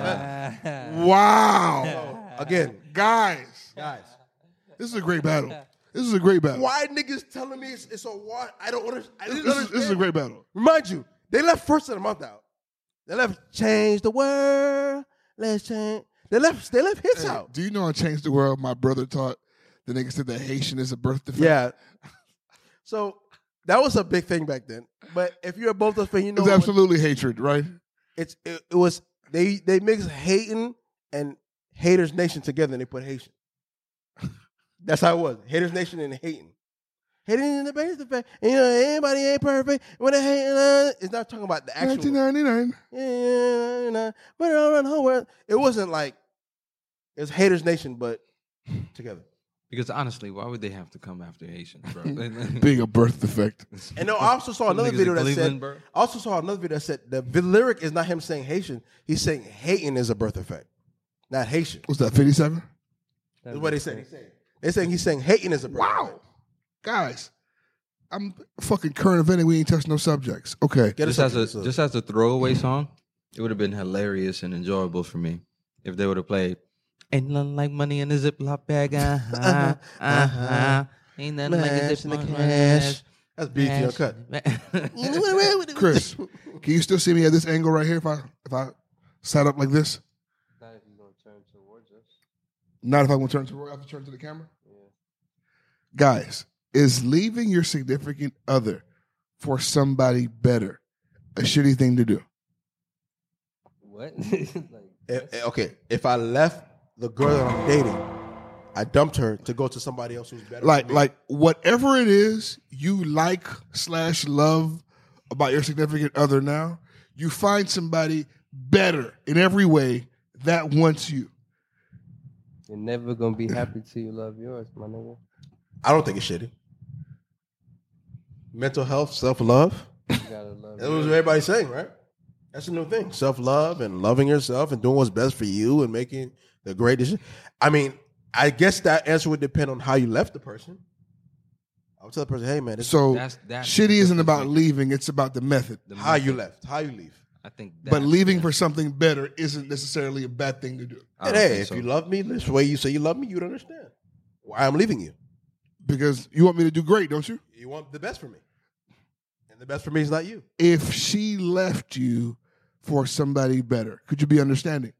Wow. Again, Guys, guys. this is a great battle. This is a great battle. Why niggas telling me it's, it's a what? I don't understand. I This, didn't this is, understand. this is a great battle. Remind you, they left first of the month out. They left change the world. Let's change. They left. They left hits Hey, out. do you know on Change the World, my brother taught the nigga said that Haitian is a birth defect? Yeah. So that was a big thing back then. But if you're a both those fan, you know It's what- absolutely hatred, right? it's it, it was they they mixed hating and Haters Nation together and they put Haitian. That's how it was. Haters Nation and hating. Hating in the base of fact. And you know, everybody ain't perfect. When they hating, uh, it's not talking about the actual. nineteen ninety-nine. Yeah, nah, but it all around the whole world. It wasn't like it was Haters Nation, but together. Because honestly, why would they have to come after Haitians, bro? Being a birth defect. And no, I also saw Some another niggas video in that said. Cleveland, bro. I also saw another video that said the, the lyric is not him saying Haitian. He's saying hating is a birth effect, not Haitian. What's that, fifty-seven? That's what they say. They're saying he's saying hating is a birth effect. Wow. Guys, I'm fucking current event and we ain't touched no subjects. Okay. Get just us as a just as a throwaway song, it would have been hilarious and enjoyable for me if they would have played "Ain't nothing like money in a Ziploc bag." Uh huh. Uh huh. Ain't nothing like a Mash in the Ziploc cash. bag. That's B T uncut. You know what I'm with? Chris, can you still see me at this angle right here if I if I sat up like this? Not if you're gonna turn towards us. Not if I want to turn to I have to turn to the camera? Guys, is leaving your significant other for somebody better a shitty thing to do? What? like, If- if- okay, if I left the girl that I'm dating, I dumped her to go to somebody else who's better. Like than me. like whatever it is you like slash love about your significant other now, you find somebody better in every way that wants you. you're never gonna be happy till you love yours, my nigga. I don't think it's shitty. Mental health, self love. You gotta love That's what everybody's saying, right? That's a new thing. Self love and loving yourself and doing what's best for you and making the greatest. I mean, I guess that answer would depend on how you left the person. I would tell the person, hey man, this So That's- that's- shitty isn't that's about like- leaving, it's about the method. The is how you method. left, how you leave. I think, But that's- leaving for something better isn't necessarily a bad thing to do. I And don't hey, think if so. you love me this way, you say you love me, you'd understand why I'm leaving you. Because you want me to do great, don't you? You want the best for me, and the best for me is not you. If she left you for somebody better, could you be understanding?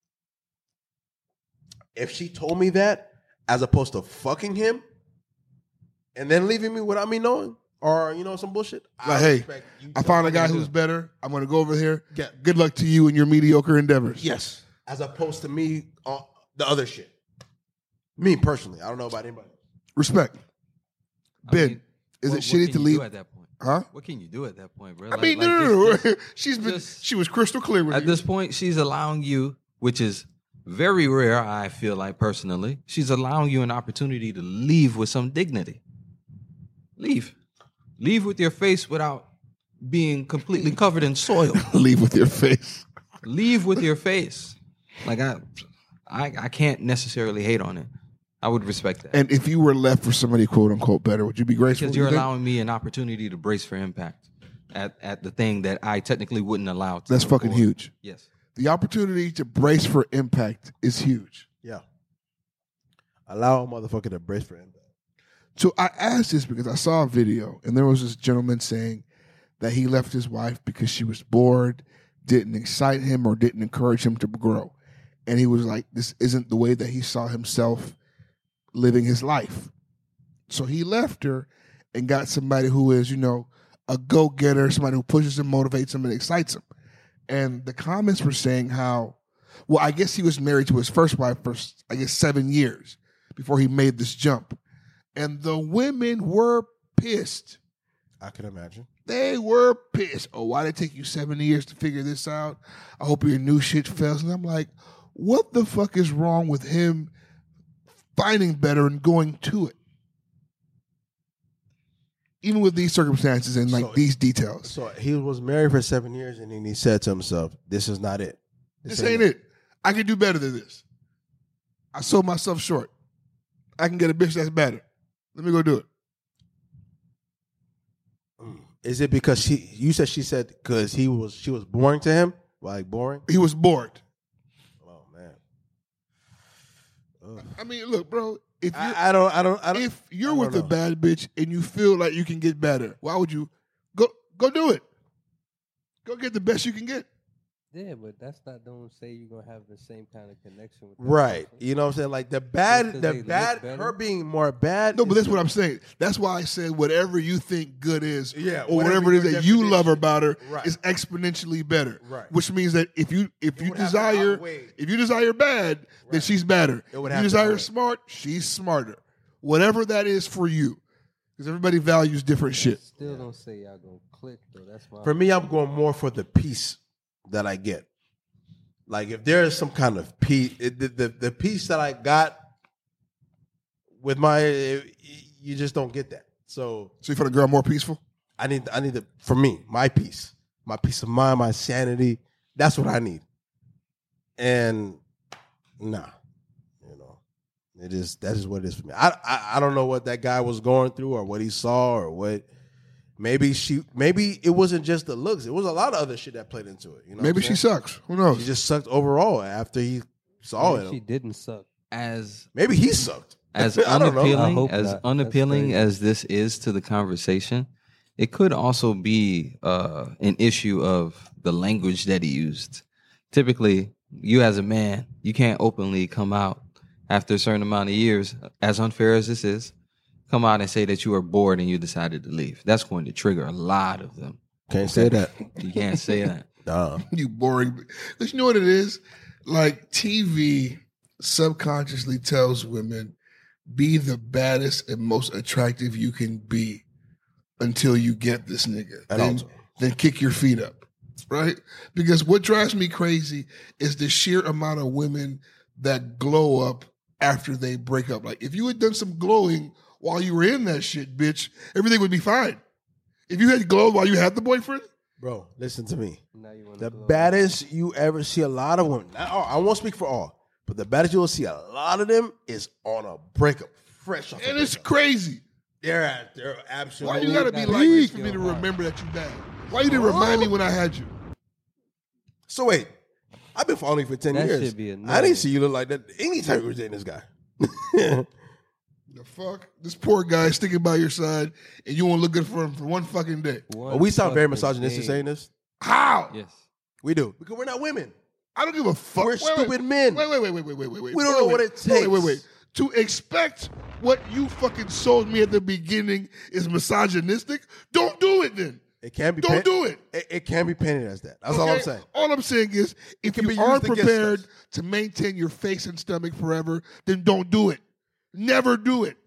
If she told me that, as opposed to fucking him, and then leaving me without me knowing, or you know some bullshit. Like, hey, respect you I found a fucking guy do. who's better. I'm going to go over here. Yeah. Good luck to you in your mediocre endeavors. Yes, as opposed to me on the other shit. Me personally, I don't know about anybody. Respect. I Ben, mean, is what- it shitty what to can you leave? do at that point? Huh? What can you do at that point, bro? I Like- mean, like no, no, just- no. just- She's been, just- she was crystal clear with At you. this point, she's allowing you, which is very rare, I feel like personally, she's allowing you an opportunity to leave with some dignity. Leave. Leave with your face without being completely covered in soil. Leave with your face. Leave with your face. Like I, I, I can't necessarily hate on it. I would respect that. And if you were left for somebody quote unquote better, would you be grateful? Because you you're think? allowing me an opportunity to brace for impact at, at the thing that I technically wouldn't allow to That's go fucking forward. huge. Yes. The opportunity to brace for impact is huge. Yeah. Allow a motherfucker to brace for impact. So I asked this because I saw a video and there was this gentleman saying that he left his wife because she was bored, didn't excite him, or didn't encourage him to grow. And he was like, this isn't the way that he saw himself living his life. So he left her and got somebody who is, you know, a go-getter, somebody who pushes him, motivates him, and excites him. And the comments were saying how, well, I guess he was married to his first wife for, I guess, seven years before he made this jump. And the women were pissed. I can imagine. They were pissed. Oh, why did it take you seven years to figure this out? I hope your new shit fails. And I'm like, what the fuck is wrong with him finding better and going to it? Even with these circumstances and like So- these details. So he was married for seven years, and then he said to himself, "This is not it. This ain't it. I can do better than this. I sold myself short. I can get a bitch that's better. Let me go do it." Is it because she? You said she said because he was she was boring to him, like boring. He was bored. Oh man. Ugh. I mean, look, bro. If you're, I, I don't. I don't. I don't. if you're I don't with a know. bad bitch and you feel like you can get better, why would you go go do it? Go get the best you can get. Yeah, but that's not don't say you're gonna have the same kind of connection with that Right. person. You know what I'm saying? Like the Just bad, 'cause the they look bad, better? her being more bad. No, but is- that's what I'm saying. That's why I said whatever you think good is, Yeah, or whatever whatever it is your that you definition- love about her, Right. is exponentially better. Right. Which means that if you if It you would have to desire outweigh. if you desire bad, then Right. she's better. It would if have you to desire outweigh. smart, she's smarter. Whatever that is for you, because everybody values different shit. Still don't say y'all gonna click though. That's my For me, I'm going more for the peace that I get. Like if there is some kind of peace, it, the, the the peace that I got with my, it- you just don't get that. So So you find a girl more peaceful? I need, I need the for me, my peace, my peace of mind, my sanity. That's what I need. And nah, you know, it is that is what it is for me. I, I I don't know what that guy was going through or what he saw or what. Maybe she, maybe it wasn't just the looks. It was a lot of other shit that played into it. You know, Maybe what I'm she saying? sucks. Who knows? She just sucked overall after he saw Maybe it. she didn't suck. As Maybe he sucked. as I don't know. I unappealing hope as not. That's unappealing crazy. as this is to the conversation, it could also be uh, an issue of the language that he used. Typically, you as a man, you can't openly come out after a certain amount of years, as unfair as this is, come out and say that you are bored and you decided to leave. That's going to trigger a lot of them. Can't say that. You can't say that. Nah. You boring. Because you know what it is? Like T V subconsciously tells women, be the baddest and most attractive you can be until you get this nigga. At all Then, times. then kick your feet up. Right? Because what drives me crazy is the sheer amount of women that glow up after they break up. Like if you had done some glowing while you were in that shit, bitch, everything would be fine. If you had glowed while you had the boyfriend, Bro, listen to me. Now you wanna The blow. baddest you ever see, a lot of women. Not all, I won't speak for all, but the baddest you will see, a lot of them is on a breakup, fresh off. and a it's breakup. crazy. They're at, they're Why absolutely. you gotta be gotta like be this for me to still hard. remember that you bad? Why you didn't remind me when I had you? So wait, I've been following you for ten That years. should be I annoying. didn't see you look like that anytime you were dating this guy. The fuck? This poor guy sticking by your side and you won't look good for him for one fucking day. One Oh, we sound very fucking misogynistic thing. saying this. How? Yes. We do because we're not women. I don't give a fuck. We're Wait, wait, stupid men. Wait, wait, wait, wait, wait, wait, wait, wait. We don't Wait, know wait, what wait. it Wait, wait, takes. wait. To expect what you fucking sold me at the beginning is misogynistic, don't do it then. It can be. Don't paint- do it. It, it can be painted as that. That's all I'm Okay? saying. All I'm saying is, if can you be used aren't against prepared us. to maintain your face and stomach forever, then don't do it. Never do it.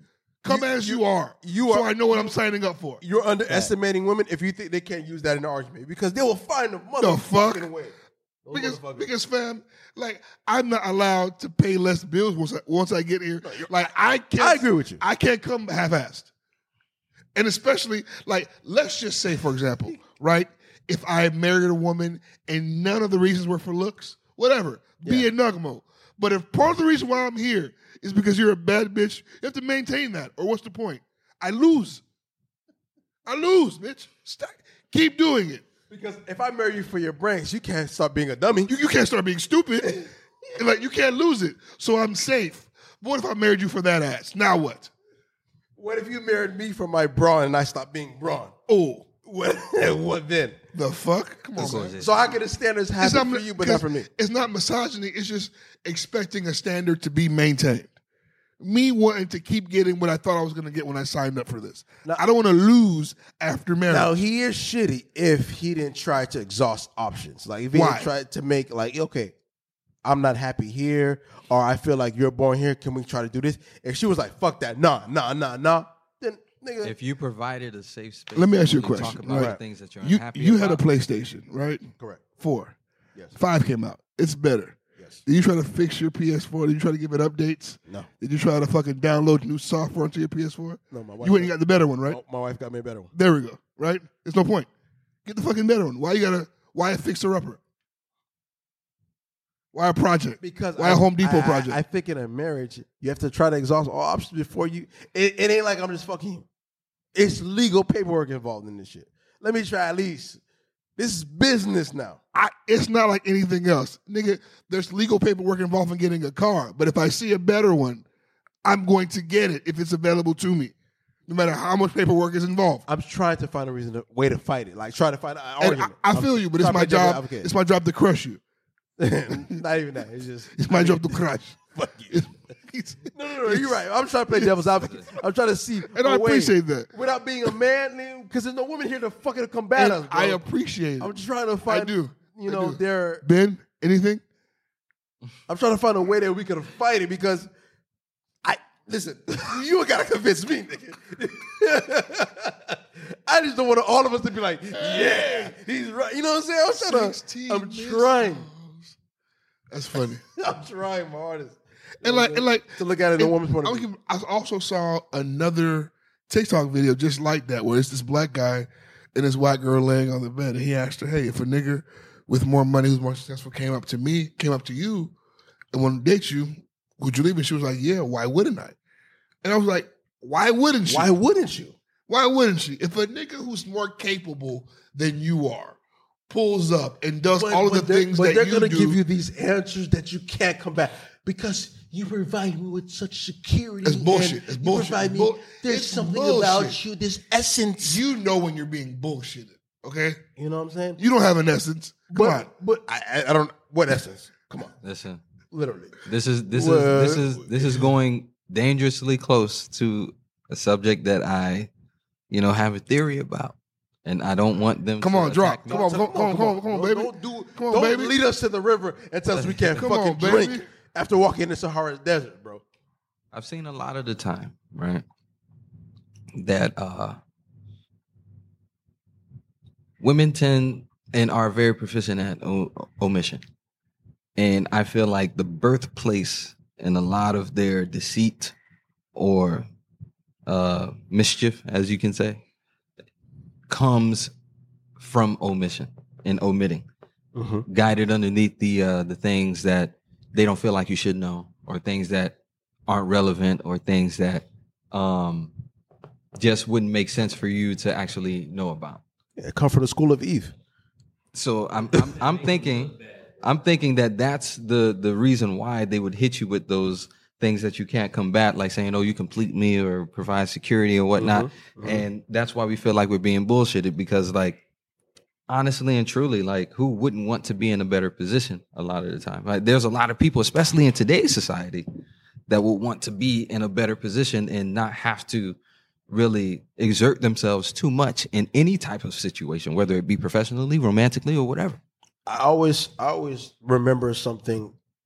Come You- as you, you- are. you so are- I know what I'm signing up for. You're underestimating women if you think they can't use that in an argument because they will find a The fuck? motherfucking way. Those Because, motherfuckers. because, fam, like I'm not allowed to pay less bills once I, once I get here. Like I can't. I agree with you. I can't come half-assed, and especially like let's just say, for example, right? If I married a woman and none of the reasons were for looks, whatever, be Yeah. a nugmo. But if part of the reason why I'm here is because you're a bad bitch, you have to maintain that. Or what's the point? I lose. I lose, bitch. Stop. Keep doing it. Because if I marry you for your brains, you can't start being a dummy. You, you can't start being stupid. Like you can't lose it. So I'm safe. What if I married you for that ass? Now what? What if you married me for my brawn and I stopped being brawn? Oh, What, what then? the fuck? Come on, That's what man. it is. So how can the standards happen for you but not for me? It's not misogyny. It's just expecting a standard to be maintained. Me wanting to keep getting what I thought I was going to get when I signed up for this. Now- I don't want to lose after marriage. Now he is shitty if he didn't try to exhaust options. Like if he Why? didn't try to make like, okay, I'm not happy here, or I feel like you're born here. Can we try to do this? If she was like, fuck that, nah, nah, nah, nah, then nigga, If you provided a safe space, Let me ask you a to question. Talk about Right. the things that you're you unhappy you about. had a PlayStation, right? correct. Four. Yes. Five came out. It's better. Yes. Did you try to fix your P S four? Did you try to give it updates? No. Did you try to fucking download new software onto your P S four? No, my wife. You went and got the better one, right? my, my wife got me a better one. There we go. Right? There's no point. Get the fucking better one. Why you gotta? Why a fixer upper? Why a project? Because why I, a Home Depot I- I- project? I think in a marriage, you have to try to exhaust all options before you. It, it ain't like I'm just fucking you. It's legal paperwork involved in this shit. Let me try at least. This is business now. I, it's not like anything else, nigga. There's legal paperwork involved in getting a car, but if I see a better one, I'm going to get it if it's available to me, no matter how much paperwork is involved. I'm trying to find a reason, to, way to fight it. Like try to find an And I, argument. I feel you, but it's trying to my play devil's job. advocate. It's my job to crush you. Not even that. It's just It's my job to crush. fuck you. It's- No, no, no. You're right. I'm trying to play devil's advocate. I'm trying to see. And I a way appreciate that. without being a man, because there's no women here to fucking combat And us. Bro. I appreciate it. I'm just trying to find. do. You I know, do. they're. Ben, anything? I'm trying to find a way that we could fight it because I listen. You gotta convince me, nigga. I just don't want all of us to be like, yeah, he's right. You know what I'm saying? I'm trying sixteen to. I'm trying. That's funny. I'm trying my hardest. And like, and like to look at it in a and woman's point of I view. was- I also saw another TikTok video just like that, where it's this black guy and this white girl laying on the bed, and he asked her, "Hey, if a nigga with more money, who's more successful, came up to me, came up to you, and wanted to date you, would you leave?" And she was like, "Yeah, why wouldn't I?" And I was like, "Why wouldn't she? Why wouldn't you? Why wouldn't she? If a nigga who's more capable than you are pulls up and does all of the they're- things but that they're you gonna do, give you these answers that you can't combat because you provide me with such security. It's bullshit. and It's you bullshit. provide It's me- bull- there's it's something bullshit. about you, this essence. you know when you're being bullshitted. Okay, You know what I'm saying? you don't have an essence. Come but, on. but I, I- I don't. What essence? Come on, Listen, literally. this is this Well, is this is this is going dangerously close to a subject that I, you know, have a theory about, and I don't want them. Come to on, drop. attack me. Come on, come on, come on, come on, come on, Don't- baby. Don't do. Come on, don't baby. lead us to the river and tell us we can't Come fucking on, baby. drink after walking in the Sahara Desert, bro. I've seen a lot of the time, right, that uh, women tend and are very proficient at o- omission. And I feel like the birthplace in a lot of their deceit or uh, mischief, as you can say, comes from omission and omitting, Mm-hmm. guided underneath the uh, the things that they don't feel like you should know, or things that aren't relevant, or things that um, just wouldn't make sense for you to actually know about. Yeah, come from the school of Eve. So I'm I'm, I'm thinking I'm thinking that that's the the reason why they would hit you with those things that you can't combat, like saying, "Oh, you complete me," or provide security or whatnot. Mm-hmm, And that's why we feel like we're being bullshitted, because, like, honestly and truly, like, who wouldn't want to be in a better position a lot of the time? Like, there's a lot of people, especially in today's society, that would want to be in a better position and not have to really exert themselves too much in any type of situation, whether it be professionally, romantically, or whatever. I always, I always remember something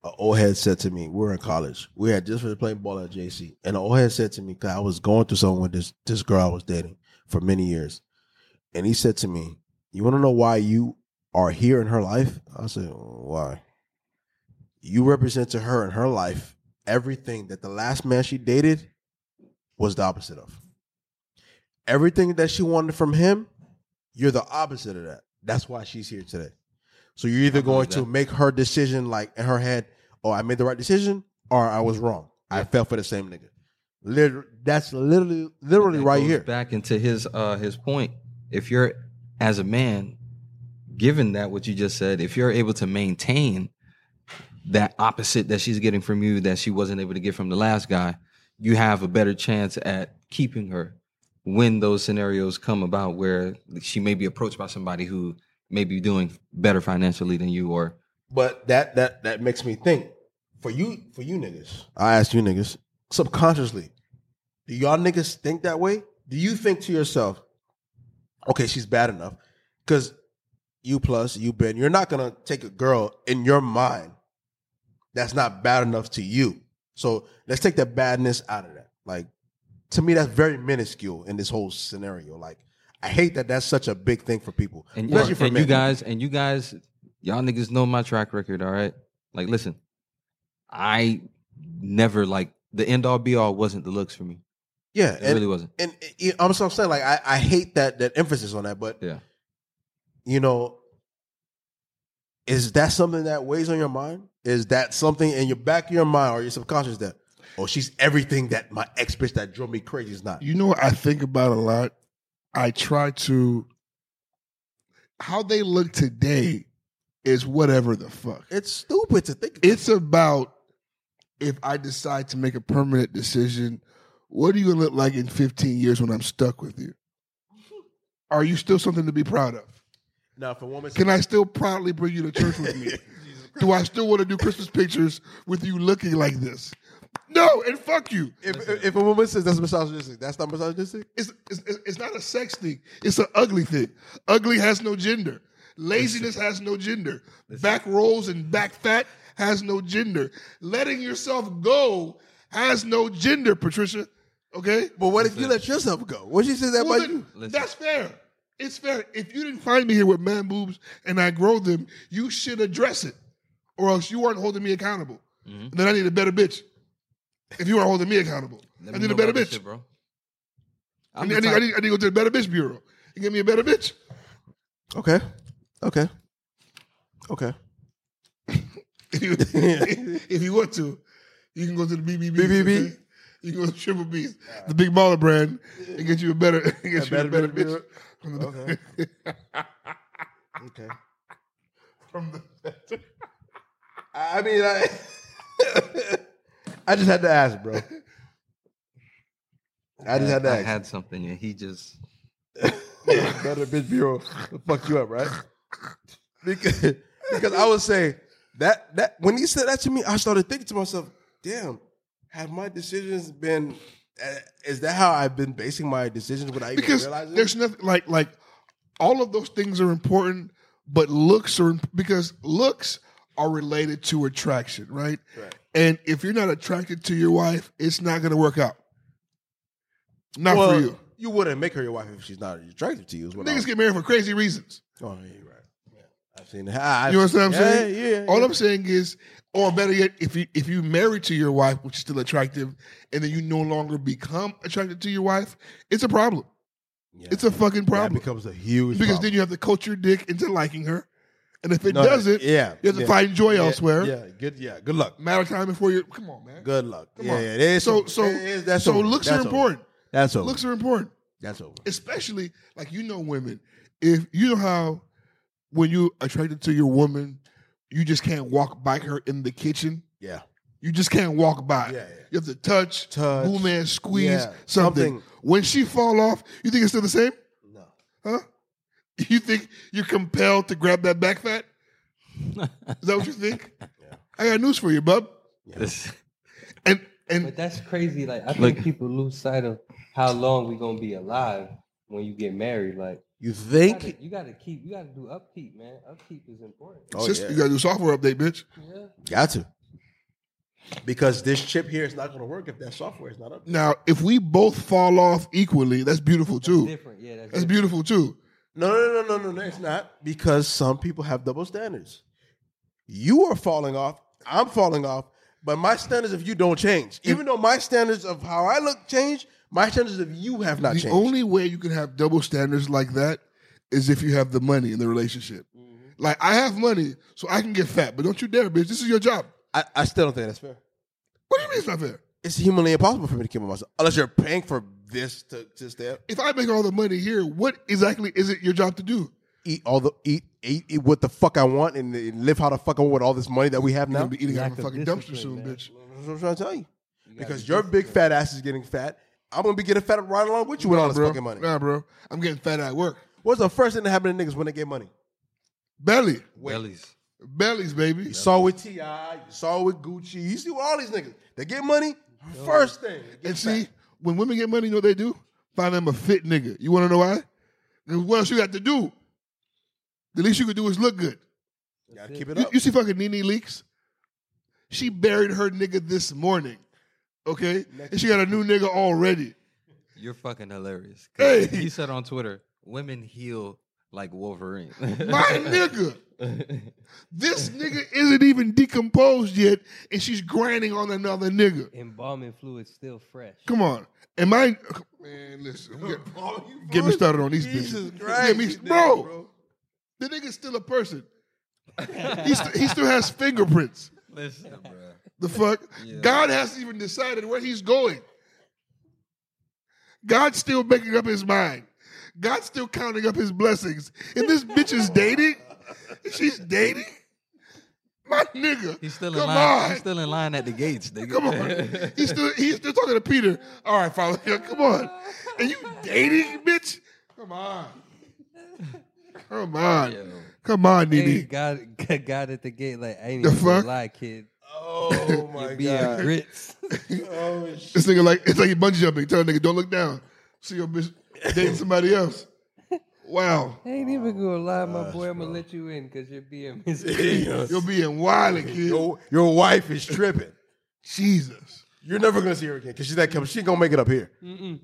an old head said to me, we were in college. We had just finished playing ball at J C. And an old head said to me, because I was going through something with this, this girl I was dating for many years. And he said to me, you want to know why you are here in her life? I said, why? You represent to her in her life everything that the last man she dated was the opposite of. Everything that she wanted from him, you're the opposite of that. That's why she's here today. So you're either going to make her decision like in her head, oh, I made the right decision, or I was wrong. I fell for the same nigga. Literally, that's literally literally right here. Back into his uh, his point. If you're, as a man, given that what you just said, if you're able to maintain that opposite that she's getting from you that she wasn't able to get from the last guy, you have a better chance at keeping her when those scenarios come about where she may be approached by somebody who may be doing better financially than you. Or, but that that that makes me think for you for you niggas. I ask you niggas subconsciously, do y'all niggas think that way? Do you think to yourself, okay, she's bad enough? Because you plus you Ben, you're not gonna take a girl in your mind that's not bad enough to you. So let's take that badness out of that. Like, to me, that's very minuscule in this whole scenario. Like, I hate that that's such a big thing for people. And, especially for and men. you guys, and you guys, y'all niggas know my track record, all right? Like, listen, I never, like, the end all be all wasn't the looks for me. Yeah. It and, really wasn't. And, and I'm so saying, like, I, I hate that that emphasis on that, but, yeah, you know, is that something that weighs on your mind? Is that something in your back of your mind or your subconscious that, oh, she's everything that my ex bitch that drove me crazy is not? You know what I think about a lot? I try to, how they look today is whatever the fuck. It's stupid to think about. It's about, if I decide to make a permanent decision, what are you going to look like in fifteen years when I'm stuck with you? Are you still something to be proud of? Now, if a woman Can I still proudly bring you to church with me? Do I still want to do Christmas pictures with you looking like this? No, and fuck you. If, if, if a woman says that's misogynistic, that's not misogynistic? It's, it's, it's not a sex thing. It's an ugly thing. Ugly has no gender. Laziness has no gender. Back rolls and back fat has no gender. Letting yourself go has no gender, Patricia. Okay? But what if you let yourself go? What if you say that Well, about then, you? that's fair. It's fair. If you didn't find me here with man boobs and I grow them, you should address it. Or else you aren't holding me accountable. Mm-hmm. And then I need a better bitch. If you aren't holding me accountable, Let I me need a know better about bitch. this shit, bro. I I'm need, the I, need, type- I, need, I need to go to the Better Bitch Bureau and get me a better bitch. Okay. Okay. Okay. if, you, if you want to, you can go to the B B B. B B B? Okay? You can go to Triple B's, the big baller brand, and get you a better, get A you better a better bitch bitch. Okay. Okay. From the, I mean, I, I just had to ask, bro. I just had to I ask. had something, and he just Better bitch bureau will fuck you up, right? Because, because I would say that that when he said that to me, I started thinking to myself, damn, have my decisions been, uh, is that how I've been basing my decisions without even because realizing? there's nothing like like all of those things are important, but looks are because looks are related to attraction, right? Right. And if you're not attracted to your wife, it's not going to work out. Not well, for you. You wouldn't make her your wife if she's not attractive to you. Is what Niggas I, get married for crazy reasons. Oh, yeah, you're right. Yeah. I've seen that. I've, You know what I'm yeah, saying? Yeah, yeah. All I'm saying is, or better yet, if you if you married to your wife, which is still attractive, and then you no longer become attracted to your wife, it's a problem. Yeah. It's a fucking problem. That becomes a huge because problem. then you have to coach your dick into liking her, and if it No, doesn't, yeah, you have to yeah, find joy yeah, elsewhere. Yeah, good. Yeah, good luck. Matter of time before you come on, man. Good luck. Come yeah, on. yeah. It is So over. so It is- that's so over. looks That's are over. important. That's over. Looks are important. That's over. Especially like you know women. If you know how when you attracted to your woman, you just can't walk by her in the kitchen. Yeah. You just can't walk by. Yeah, yeah. You have to touch, Touch. boom and squeeze Yeah, something. something. When she fall off, you think it's still the same? No. Huh? You think you're compelled to grab that back fat? Is that what you think? Yeah. I got news for you, bub. This- And and But that's crazy. Like I Look. think people lose sight of how long we gonna be alive when you get married. Like You you think? gotta, you gotta keep, you gotta do upkeep, man. Upkeep is important. Oh, sis, yeah. you gotta do software update, bitch. Yeah. Got to. Because this chip here is not going to work if that software is not up. Now, if we both fall off equally, that's beautiful too. That's different, yeah. That's, that's different. beautiful too. No, no, no, no, no, no, it's not. Because some people have double standards. You are falling off. I'm falling off. But my standards of you don't change. Even though my standards of how I look change, my standards of you have not the changed. The only way you can have double standards like that is if you have the money in the relationship. Mm-hmm. Like, I have money, so I can get fat. But don't you dare, bitch. This is your job. I, I still don't think that's fair. What do you mean it's not fair? It's humanly impossible for me to keep myself. Unless you're paying for this to, to stay up. If I make all the money here, what exactly is it your job to do? Eat all the eat, eat, eat what the fuck I want and, and live how the fuck I want with all this money that we have now. You're gonna be eating out of a fucking dumpster soon, man. bitch. That's what I'm trying to tell you. you because your big fat ass is getting fat. I'm gonna be getting fat right along with you with nah, all this bro. fucking money. Nah, bro. I'm getting fat at work. What's the first thing that happened to niggas when they get money? Belly. Bellies. Bellies, baby. You saw it with T I. You saw it with Gucci. You see with all these niggas. They get money. First thing. And see, fat. When women get money, you know what they do? Find them a fit nigga. You want to know why? Because what else you got to do? The least you could do is look good. You gotta keep it you, up. You see fucking Nene Leakes? She buried her nigga this morning. Okay? Next and she got a new nigga already. You're fucking hilarious. Hey. He said on Twitter, women heal like Wolverine. My nigga. This nigga isn't even decomposed yet, and she's grinding on another nigga. Embalming fluid still fresh. Come on. Am I... Man, listen. Get, get me started on these Jesus bitches. Christ, me, nigga, bro, bro. The nigga's still a person. he, st- he still has fingerprints. Listen, bro. The fuck? Yeah. God hasn't even decided where he's going. God's still making up his mind. God's still counting up his blessings. And this bitch is dating? She's dating? My nigga. He's still come in line. on. He's still in line at the gates, nigga. Come on. He's still he's still talking to Peter. All right, father. Come on. And you dating, bitch? Come on. Come on. Yo. Come on, Nene. Hey, God, God at the gate, like, I ain't the even fuck? gonna lie, kid. Oh, my You're being God. grits. Oh, this nigga like, it's like he bungee jumping. Tell a nigga, don't look down. See your bitch dating somebody else. Wow. I ain't even gonna lie, my Gosh, boy. I'm gonna bro. let you in because you're being mischievous. You're being wild, kid. Your, your wife is tripping. Jesus. You're never going to see her again because she's that She ain't going to make it up here.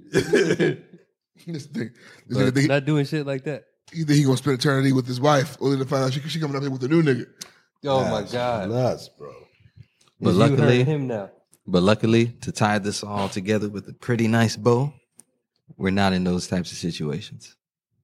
This thing. This But nigga think, not doing shit like that. either he gonna spend eternity with his wife, or to find out she, she coming up here with a new nigga. Oh That's my God. nuts, bro. But You luckily, heard him now. but luckily, to tie this all together with a pretty nice bow, we're not in those types of situations.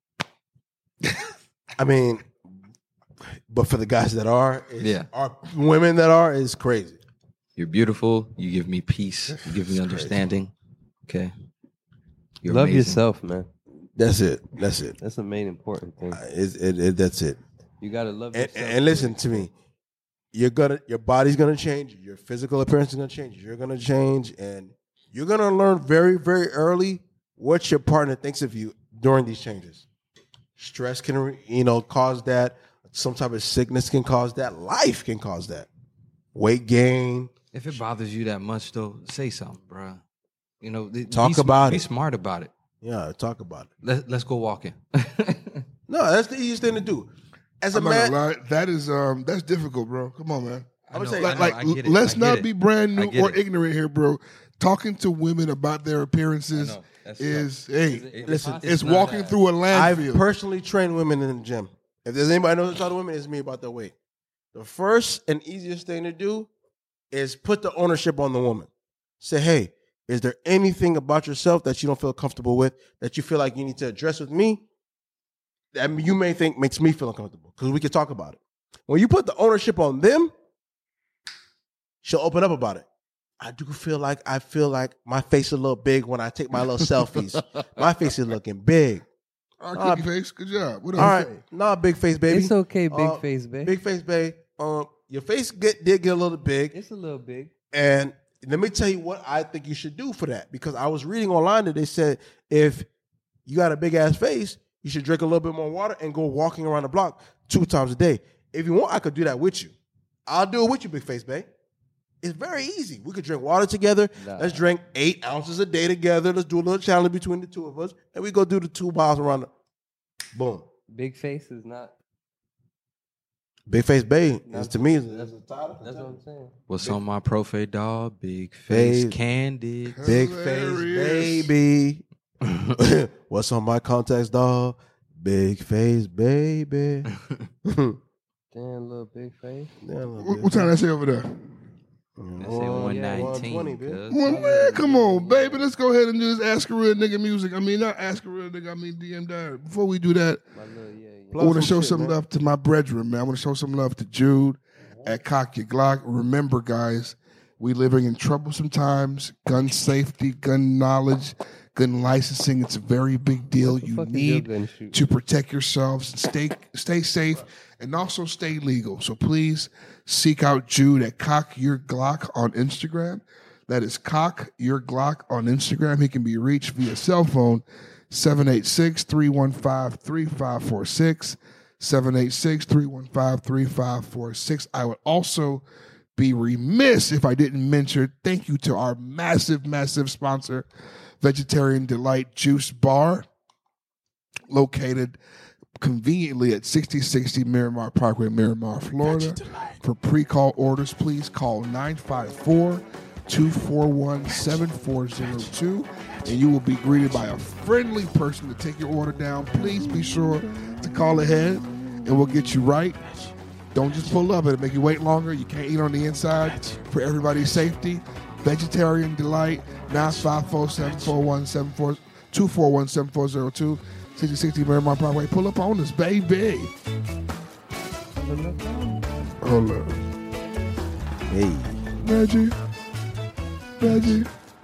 I mean, but for the guys that are, it's, Yeah. are women that are, is crazy. You're beautiful. You give me peace. You give me understanding. Okay. You're Love amazing. yourself, man. That's it. That's it. That's the main important thing. Uh, It, it, it, that's it. You gotta love And, yourself. and listen to me. You're gonna, your body's gonna change. Your physical appearance is gonna change. You're gonna change, and you're gonna learn very, very early what your partner thinks of you during these changes. Stress can, you know, cause that. Some type of sickness can cause that. Life can cause that. Weight gain. If it bothers you that much, though, say something, bro. You know, th- Talk be sm- about be it. smart about it. Yeah, talk about it. Let, let's go walking. No, that's the easiest thing to do. As a I'm not man, gonna lie, that is um that's difficult, bro. Come on, man. I would know, say, I Like, know, like I get it, let's I get not it. be brand I new get or it. ignorant here, bro. Talking to women about their appearances know. That's is hey, It- Listen, it's it's not walking a- through a I've landfill. personally trained women in the gym. If there's anybody who knows how to women, it's me about their weight. The first and easiest thing to do is put the ownership on the woman. Say, hey, is there anything about yourself that you don't feel comfortable with that you feel like you need to address with me that you may think makes me feel uncomfortable? Because we can talk about it. When you put the ownership on them, she'll open up about it. I do feel like I feel like my face is a little big when I take my little selfies. My face is looking big. All right, cookie face, good job. What else? All right, nah, big face, baby. It's okay, big Uh, face, babe. Big face, babe. Um, your face get, did get a little big, It's a little big. and let me tell you what I think you should do for that. Because I was reading online that they said if you got a big ass face, you should drink a little bit more water and go walking around the block two times a day. If you want, I could do that with you. I'll do it with you, big face, babe. It's very easy. We could drink water together. Nah. Let's drink eight ounces a day together. Let's do a little challenge between the two of us, and we go do the two miles around the. Boom. Big face is not. Big Face Bay is to me. That's That's what I'm saying. What's on my profile, dog? Big Face Babe. Candy. Big Face Baby. What's on my contacts, dog? Big Face Baby. Damn, little big face. Damn, little What, big what time I say over there? I say Oh, one yeah, nineteen. one twenty, bitch. cuz. Well, man, come on, baby. Let's go ahead and do this Ask a Real Nigga music. I mean, not Ask a Real Nigga. I mean, D M Diary. Before we do that, My little, yeah, yeah. Plug I want to some show shit, some man. love to my brethren, man. I want to show some love to Jude at Cock Your Glock. Remember, guys, we living in troublesome times. Gun safety, gun knowledge, gun licensing. It's a very big deal. What the You fuck is your need gun shooting? to protect yourselves and stay stay safe and also stay legal. So please seek out Jude at Cock Your Glock on Instagram. That is Cock Your Glock on Instagram. He can be reached via cell phone seven eight six, three one five, three five four six. seven eight six, three one five, three five four six. I would also be remiss if I didn't mention thank you to our massive, massive sponsor, Vegetarian Delight Juice Bar, located conveniently at sixty sixty Miramar Parkway, Miramar, Florida. For pre-call orders, please call nine five four, two four one, seven four zero two, and you will be greeted by a friendly person to take your order down. Please be sure to call ahead, and we'll get you right. Don't just pull up. It'll make you wait longer. You can't eat on the inside. For everybody's safety, Vegetarian Delight, nine five four, seven four one, seven four two four one, seven four zero two, sixty sixty Miramar Parkway. Pull up on us, baby. Hold up. Hey. Veggie. Veggie.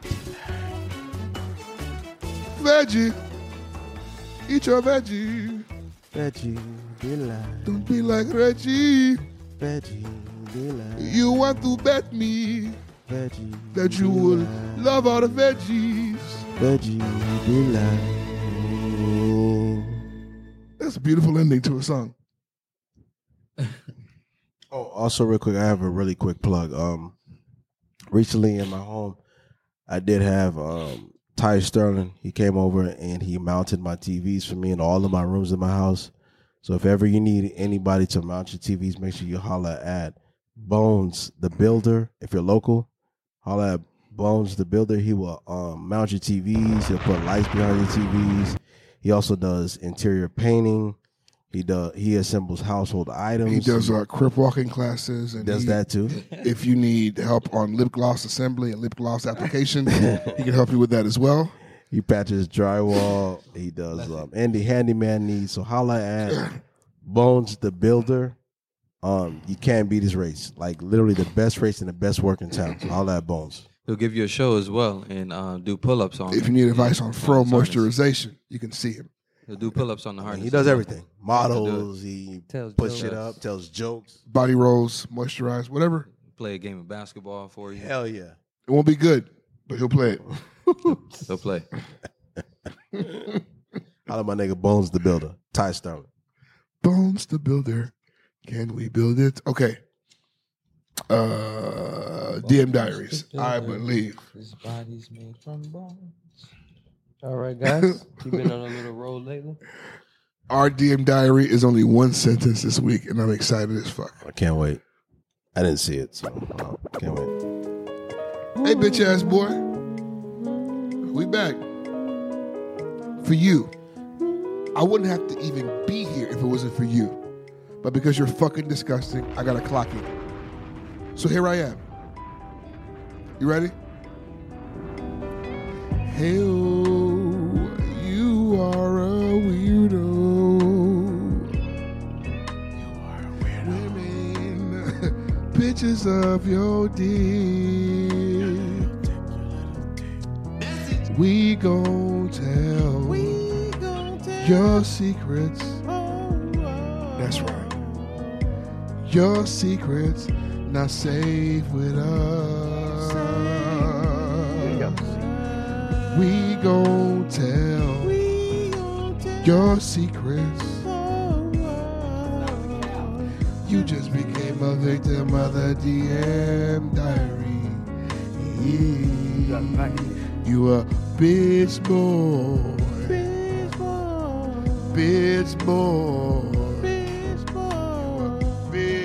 Veggie. Eat your veggie. Veggie Delight. Don't be like Reggie. Veggie Delight. You want to bet me Veggie that you will love all the veggies. Veggie Delight. That's a beautiful ending to a song. Oh, also real quick, I have a really quick plug. Um, recently in my home, I did have um Ty Sterling. He came over and he mounted my T Vs for me in all of my rooms in my house. So if ever you need anybody to mount your T Vs, make sure you holler at Bones the Builder. If you're local, holler at Bones the Builder. He will um, mount your T Vs. He'll put lights behind your T Vs. He also does interior painting. He does. He assembles household items. He does uh, crip walking classes. And does he, that too. If you need help on lip gloss assembly and lip gloss application, he can help you with that as well. He patches drywall. He does um, Andy handyman needs. So holla at Bones the Builder. Um, you can't beat his race. Like literally the best race and the best work in town. So holla at Bones. He'll give you a show as well and uh, do pull-ups on. If you need advice on fro on harness. moisturization, you can see him. He'll do pull-ups on the harness. He does everything. Models. He Tells puts jokes. shit up. Tells jokes. Body rolls, moisturize, whatever. Play a game of basketball for you. Hell yeah. It won't be good, but he'll play it. He'll play. Holla at my nigga Bones the Builder. Ty Sterling. Bones the Builder. Can we build it? Okay. Uh, D M Diaries, I believe. This body's made from bones. All right, guys. You been on a little roll lately? Our D M Diary is only one sentence this week, and I'm excited as fuck. I can't wait. I didn't see it, so uh, can't wait. Hey, bitch ass boy. We back. For you. I wouldn't have to even be here if it wasn't for you. But because you're fucking disgusting, I gotta clock you. So here I am. You ready? Hey, oh, you are a weirdo. You are a weirdo. Women, pictures of your dick. We gon' tell, we gon' tell your secrets. That's right. Your secrets not safe with us. We gon' tell, we gon' tell your secrets. You just became a victim of the D M Diary. You a bitch boy. Bitch boy. Bitch boy. Bitch boy.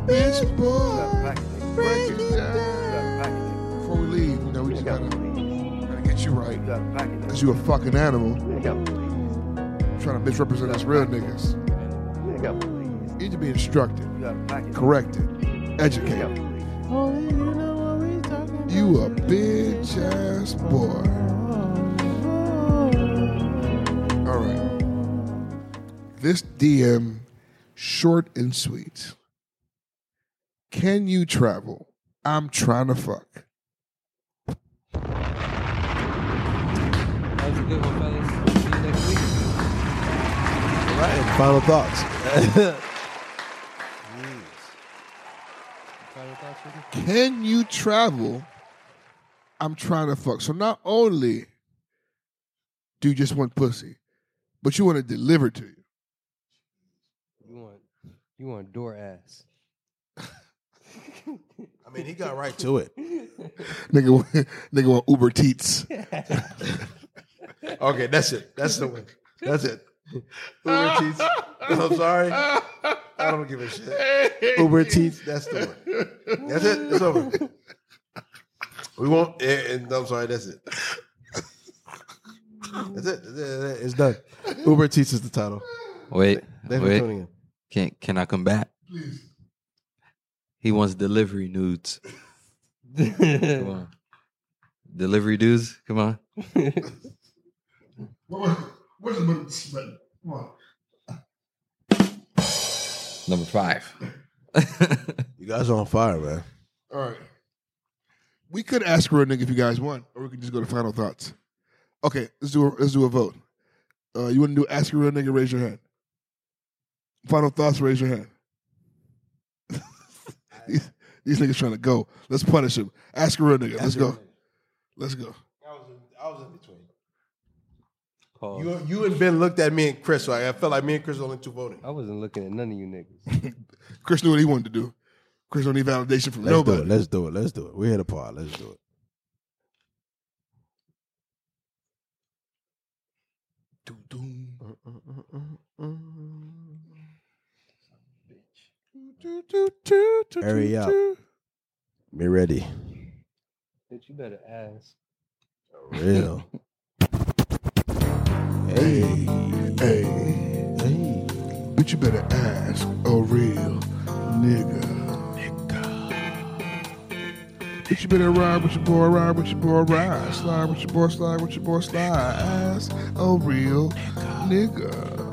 bitch boy. Break it down. Before we leave, you know, we just gotta, gotta get you right. Because you a fucking animal. Trying to misrepresent us real niggas. You need to be instructed, corrected, educated. You a bitch ass boy. All right. This D M, short and sweet. Can you travel? I'm trying to fuck. That was a good one, fellas. See you next week. All right, final thoughts. Final thoughts, Ricky? Can you travel? I'm trying to fuck. So not only do you just want pussy, but you want it delivered to you. You want you want door ass. I mean, he got right to it. Nigga, want- nigga want Uber Teats. Okay, that's it. That's the one. That's it. Uber Teats. I'm sorry. I don't give a shit. Uber Teats. That's the one. That's it. It's over. We won't. And I'm sorry. That's it. That's it. That's it. It's done. Uber Teats is the title. Wait, Thanks for wait. tuning in. Can can I come back? Please. He wants delivery nudes. Come on. Delivery dudes? Come on. Where's the button? Come on. Number five. You guys are on fire, man. All right. We could ask for a nigga if you guys want, or we could just go to final thoughts. Okay, let's do a, let's do a vote. Uh, you want to do ask a real nigga? Raise your hand. Final thoughts. Raise your hand. these, these niggas trying to go. Let's punish him. Ask a real nigga. Let's go. Let's go. I was in, I was in between. Pause. You, you and Ben looked at me and Chris, so I felt like me and Chris were only two voting. I wasn't looking at none of you niggas. Chris knew what he wanted to do. Chris don't need validation from Let's nobody. do it. Let's do it. Let's do it. We're here to part. Let's do it. Hurry up. Be ready. Bitch, you better ask. Real. Hey. Hey. Hey. But you better ask a real nigga. But you better ride with your boy, ride with your boy, ride. Slide with your boy, slide with your boy, slide. Ask a real nigga.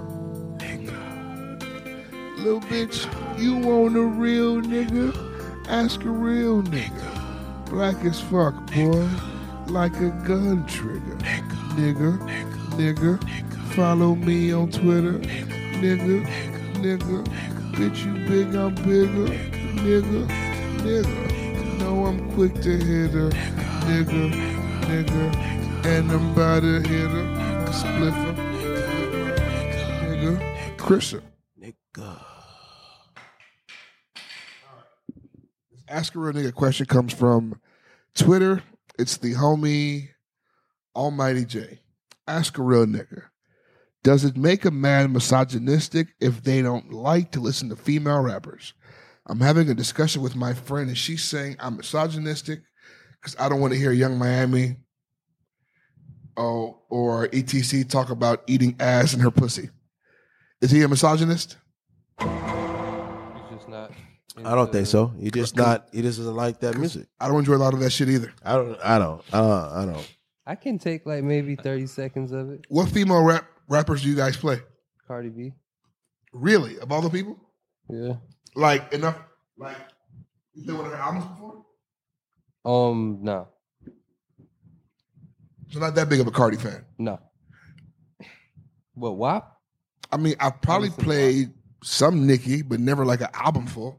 Little bitch, you want a real nigga? Ask a real nigga. Black as fuck, boy. Like a gun trigger. Nigga, nigga. Follow me on Twitter. Nigga, nigga. Bitch, you big, I'm bigger. Nigga, nigga. Know I'm quick to hit her. Nigga, nigga. And I'm about to hit her. Spliffer. Nigga. Christian. Nigga. Ask a real nigga question comes from Twitter. It's the homie Almighty J. Ask a real nigga. Does it make a man misogynistic if they don't like to listen to female rappers? I'm having a discussion with my friend and she's saying I'm misogynistic because I don't want to hear Young Miami oh, or E T C talk about eating ass and her pussy. Is he a misogynist? He's just not. I don't think so. He just not. He just doesn't like that music. I don't enjoy a lot of that shit either. I don't. I don't. I don't. I don't. I can take like maybe thirty seconds of it. What female rap rappers do you guys play? Cardi B. Really? Of all the people? Yeah. Like enough? Like you played one of her albums before? Um. No. So not that big of a Cardi fan. No. What? W A P? I mean, I probably Listen to played some Nicki, but never like an album full.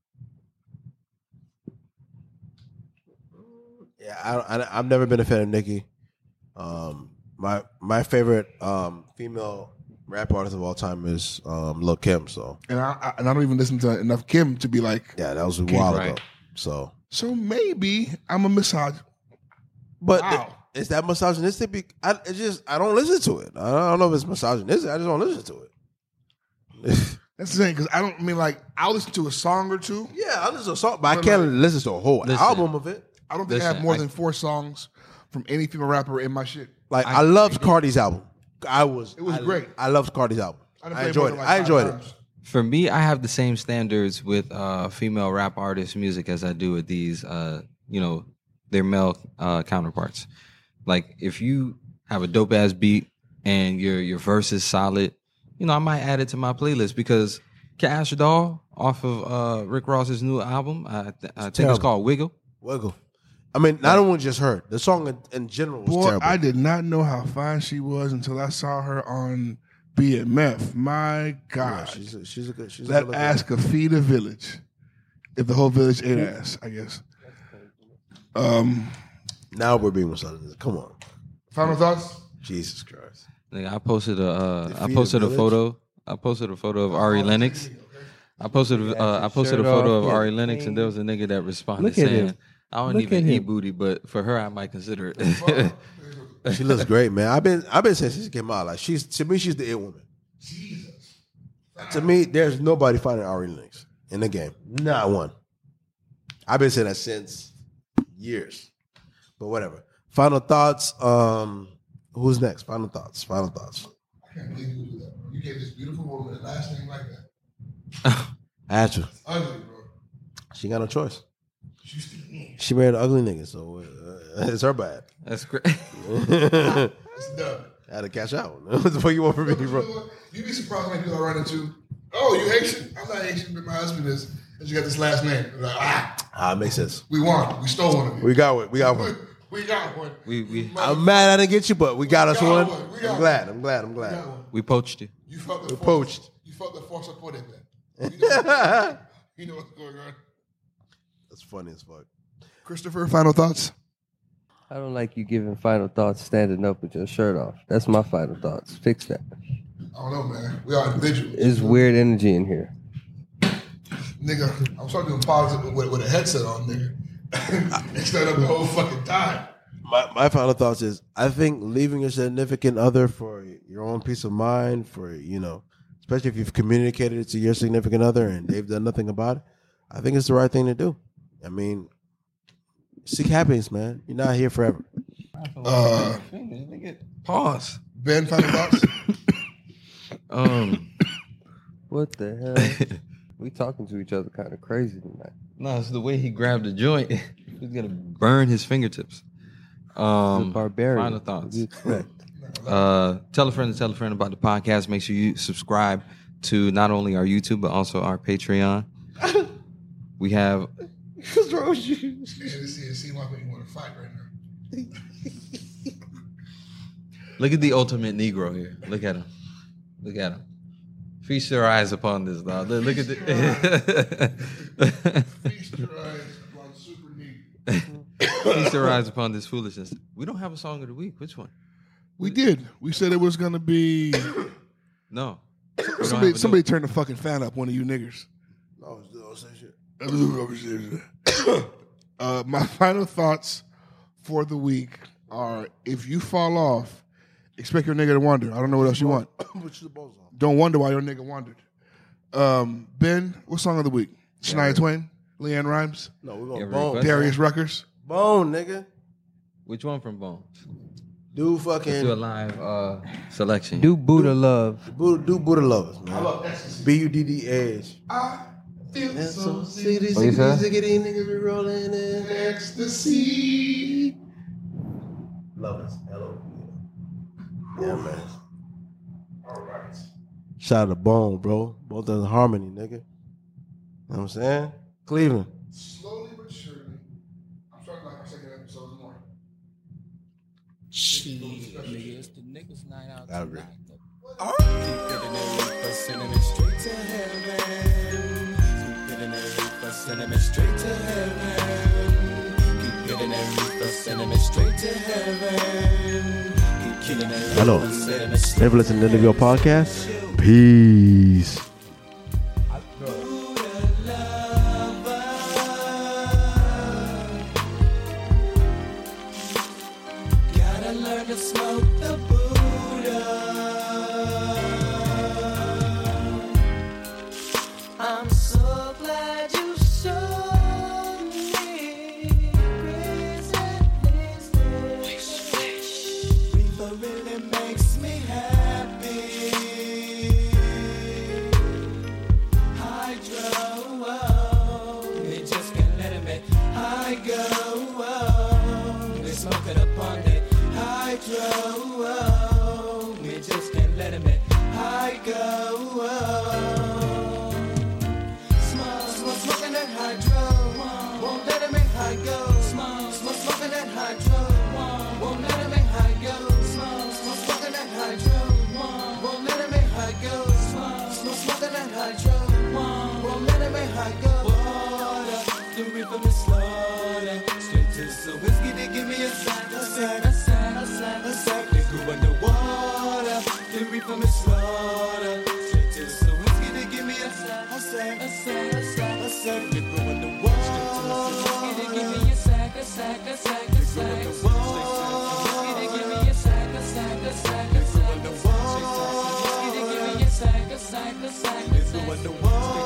Yeah, I, I, I've never been a fan of Nicki. Um, my my favorite um, female rap artist of all time is um, Lil' Kim. So, And I, I and I don't even listen to enough Kim to be like, yeah, that was a Kim, while right. ago. So, so maybe I'm a misogynist. but Wow. it, is that misogynistic? Be- I it just I don't listen to it. I don't know if it's misogynistic. I just don't listen to it. That's the thing, because I don't I mean like I'll listen to a song or two. Yeah, I listen to a song, but I But can't like- listen to a whole Listen. album of it. I don't think I Listen, have more I- than four songs from any female rapper in my shit. Like I, loved Cardi's album. I was It was I, great. I loved Cardi's album. I, done I played enjoyed more it. than, like, I five enjoyed it. times. For me, I have the same standards with uh, female rap artists' music as I do with these, uh, you know, their male uh, counterparts. Like, if you have a dope ass beat and your your verse is solid, you know, I might add it to my playlist because Cash Doll off of uh, Rick Ross's new album, I, th- I think terrible. it's called Wiggle. Wiggle. I mean, not only just her. The song in, in general was Boy, terrible. I did not know how fine she was until I saw her on B M F. My Yeah, God. she's a, she's a good. She's a That good ass could feed a village. If the whole village ate ass, I guess. Um, Now we're being misunderstood. Come on, final thoughts? Jesus Christ. Nigga, I posted a uh, I Defeat a posted a Village? photo. I posted a photo of Ari Lennox. I posted a- uh, I posted a shirt photo off. of Ari Lennox, and there was a nigga that responded Look at saying, him. "I don't Look even at eat him. booty, but for her, I might consider it." She looks great, man. I've been I've been saying since she came out. Like she's to me, she's the it woman. To me, there's nobody finding Ari Lennox in the game. Not one. I've been saying that since years. But whatever. Final thoughts. Um, who's next? Final thoughts. Final thoughts. I can't believe you do that, bro. You gave this beautiful woman a last name like that. I had to. It's ugly, bro. She got no choice. She's still She married an ugly nigga, so uh, it's her bad. That's great. It's done. I had to cash out. What the fuck you want from me, bro? You'd be surprised how many people I run into. Oh, you Haitian? I'm not Haitian, but my husband is. And you got this last name. They're like, ah, Ah, makes sense. we won. We stole one of you. We got one. We got one. We got one. we we I'm mad I didn't get you, but we got us got one. one. We got I'm glad. I'm glad. I'm We got glad. one. we poached you. You felt the We force, poached. You felt the force of putting that. You know, you know what's going on. That's funny as fuck. Christopher, final thoughts? I don't like you giving final thoughts standing up with your shirt off. That's my final thoughts. Fix that. I don't know, man. We are individuals. It's weird energy in here. Nigga, I'm starting doing positive with, with a headset on, nigga. Instead of the whole fucking time. My my final thoughts is I think leaving your significant other for your own peace of mind, for you know, especially if you've communicated it to your significant other and they've done nothing about it, I think it's the right thing to do. I mean, seek happiness, man. You're not here forever. Uh, Pause. Ben, final thoughts? Um, What the hell? We talking to each other kind of crazy tonight. no, it's the way he grabbed the joint. He's gonna burn his fingertips. Um, He's a barbarian. Final thoughts. What do you expect? Uh, tell a friend to tell a friend about the podcast. Make sure you subscribe to not only our YouTube but also our Patreon. We have What's wrong with you? Yeah, this is seem like you want to fight right now. look at the ultimate Negro here. Look at him. Look at him. Feast your eyes upon this, dog. Look, look at the. Feast your eyes on super neat. Feast your eyes upon this foolishness. We don't have a song of the week. Which one? We did. We said it was going to be. No. We don't have Somebody, a somebody new- turn the fucking fan up, one of you niggers. No, don't say shit. uh, my final thoughts for the week are: if you fall off, expect your nigga to wander. I don't know what else you want. Don't wonder why your nigga wandered. Um, Ben, what song of the week? Shania Twain, Leanne Rhymes, No, we're going Every bone. request. Darius Ruckers. Bone, nigga. Which one from Bones? Do Let's do a fucking live uh, selection. Do Buddha love. Buddha, do Buddha lovers, man. I love ecstasy. B U D D H. I feel so Ziggity, What you ziggity, said? ziggity, niggas be rolling in. ecstasy. Lovers. L O V. Yeah, man. All right. Shout out to Bone, bro. Both in harmony, nigga. You know what I'm saying? Cleveland. Slowly but surely, I'm starting like our second episode more. Shit, nigga, it's the niggas night out I agree. tonight. Keep getting that reefer, sending it straight to heaven. Keep getting that reefer, sending it straight to heaven. Keep getting that reefer, sending it straight to heaven. Keep getting that Hello. reefer, sending it straight Never listen to the Nigga podcast? Peace. Gotta learn to smoke the Buddha. grow. Oh, we just can't let him in. High go. Oh. Smoke, smoke, smoking that hydro. Won't let him in. High go. Smoke, smoke, smoking that hydro. Won't let him in. High go. Smoke, smoke, smoking that hydro. Won't let him in. High go. Smoke, smoke, smoking that hydro. Won't let him in. High go. Water, the reaper is slaughter. Straight to some whiskey to give me a sack, a sack, a sack, a sack, a sack. They grew underwater. The reaper is slaughter. Straight to some whiskey to give me a sack, a sack, a sack, a sack, a sack. They grew underwater. Straight to some whiskey to give me a sack, a sack, a sack, a sack. They grew underwater. Whiskey to give me a sack, a sack, a sack, a sack. They grew underwater. Whiskey to give me a sack, a sack, a sack, a sack. They grew underwater.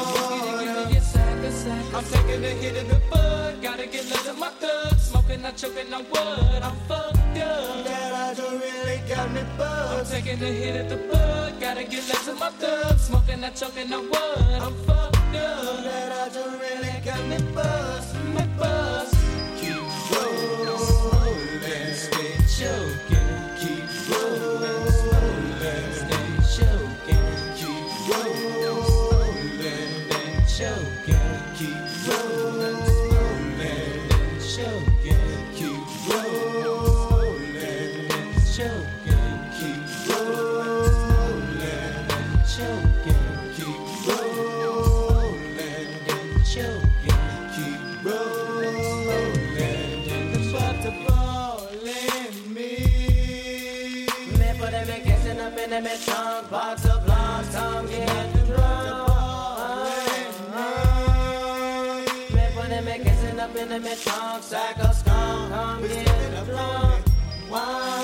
I'm taking a hit of the bud, gotta get less of my thug. Smoking, not choking on wood, I'm fucked up. That I don't really got me buzzed. I'm taking a hit of the bud, gotta get less of my thug. Smoking, not choking on wood, I'm fucked up. That I don't really got me buzzed, my buzz. Keep rolling, stay choking. Keep rolling, rolling, stay choking. Keep rolling, then choking. Keep rolling, rolling, and choking. Keep rolling, and choking. Keep rolling, and choking. Keep rolling, and choking. Keep rolling, and the butter falling me. Me put them in catching up in them trunk, box of blonde tongue, get the butter. Up in the mid-trunk, sack of skunk, come get the drunk. Wine,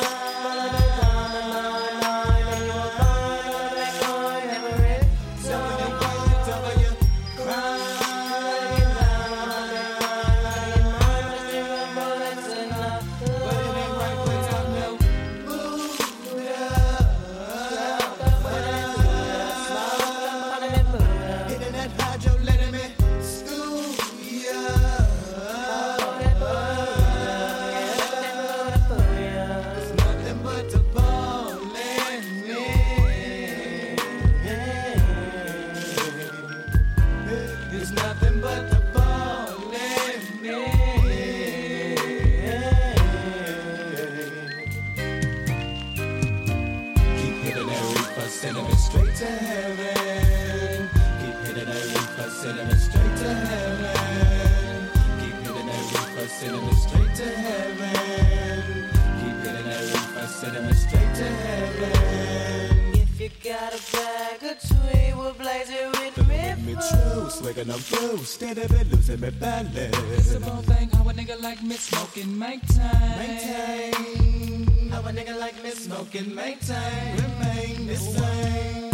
swiggin' I'm through, steady been losing my balance. It's a bone thing, how a nigga like me smoking, maintain. Maintain. How a nigga like me smoking, maintain. Remain the same.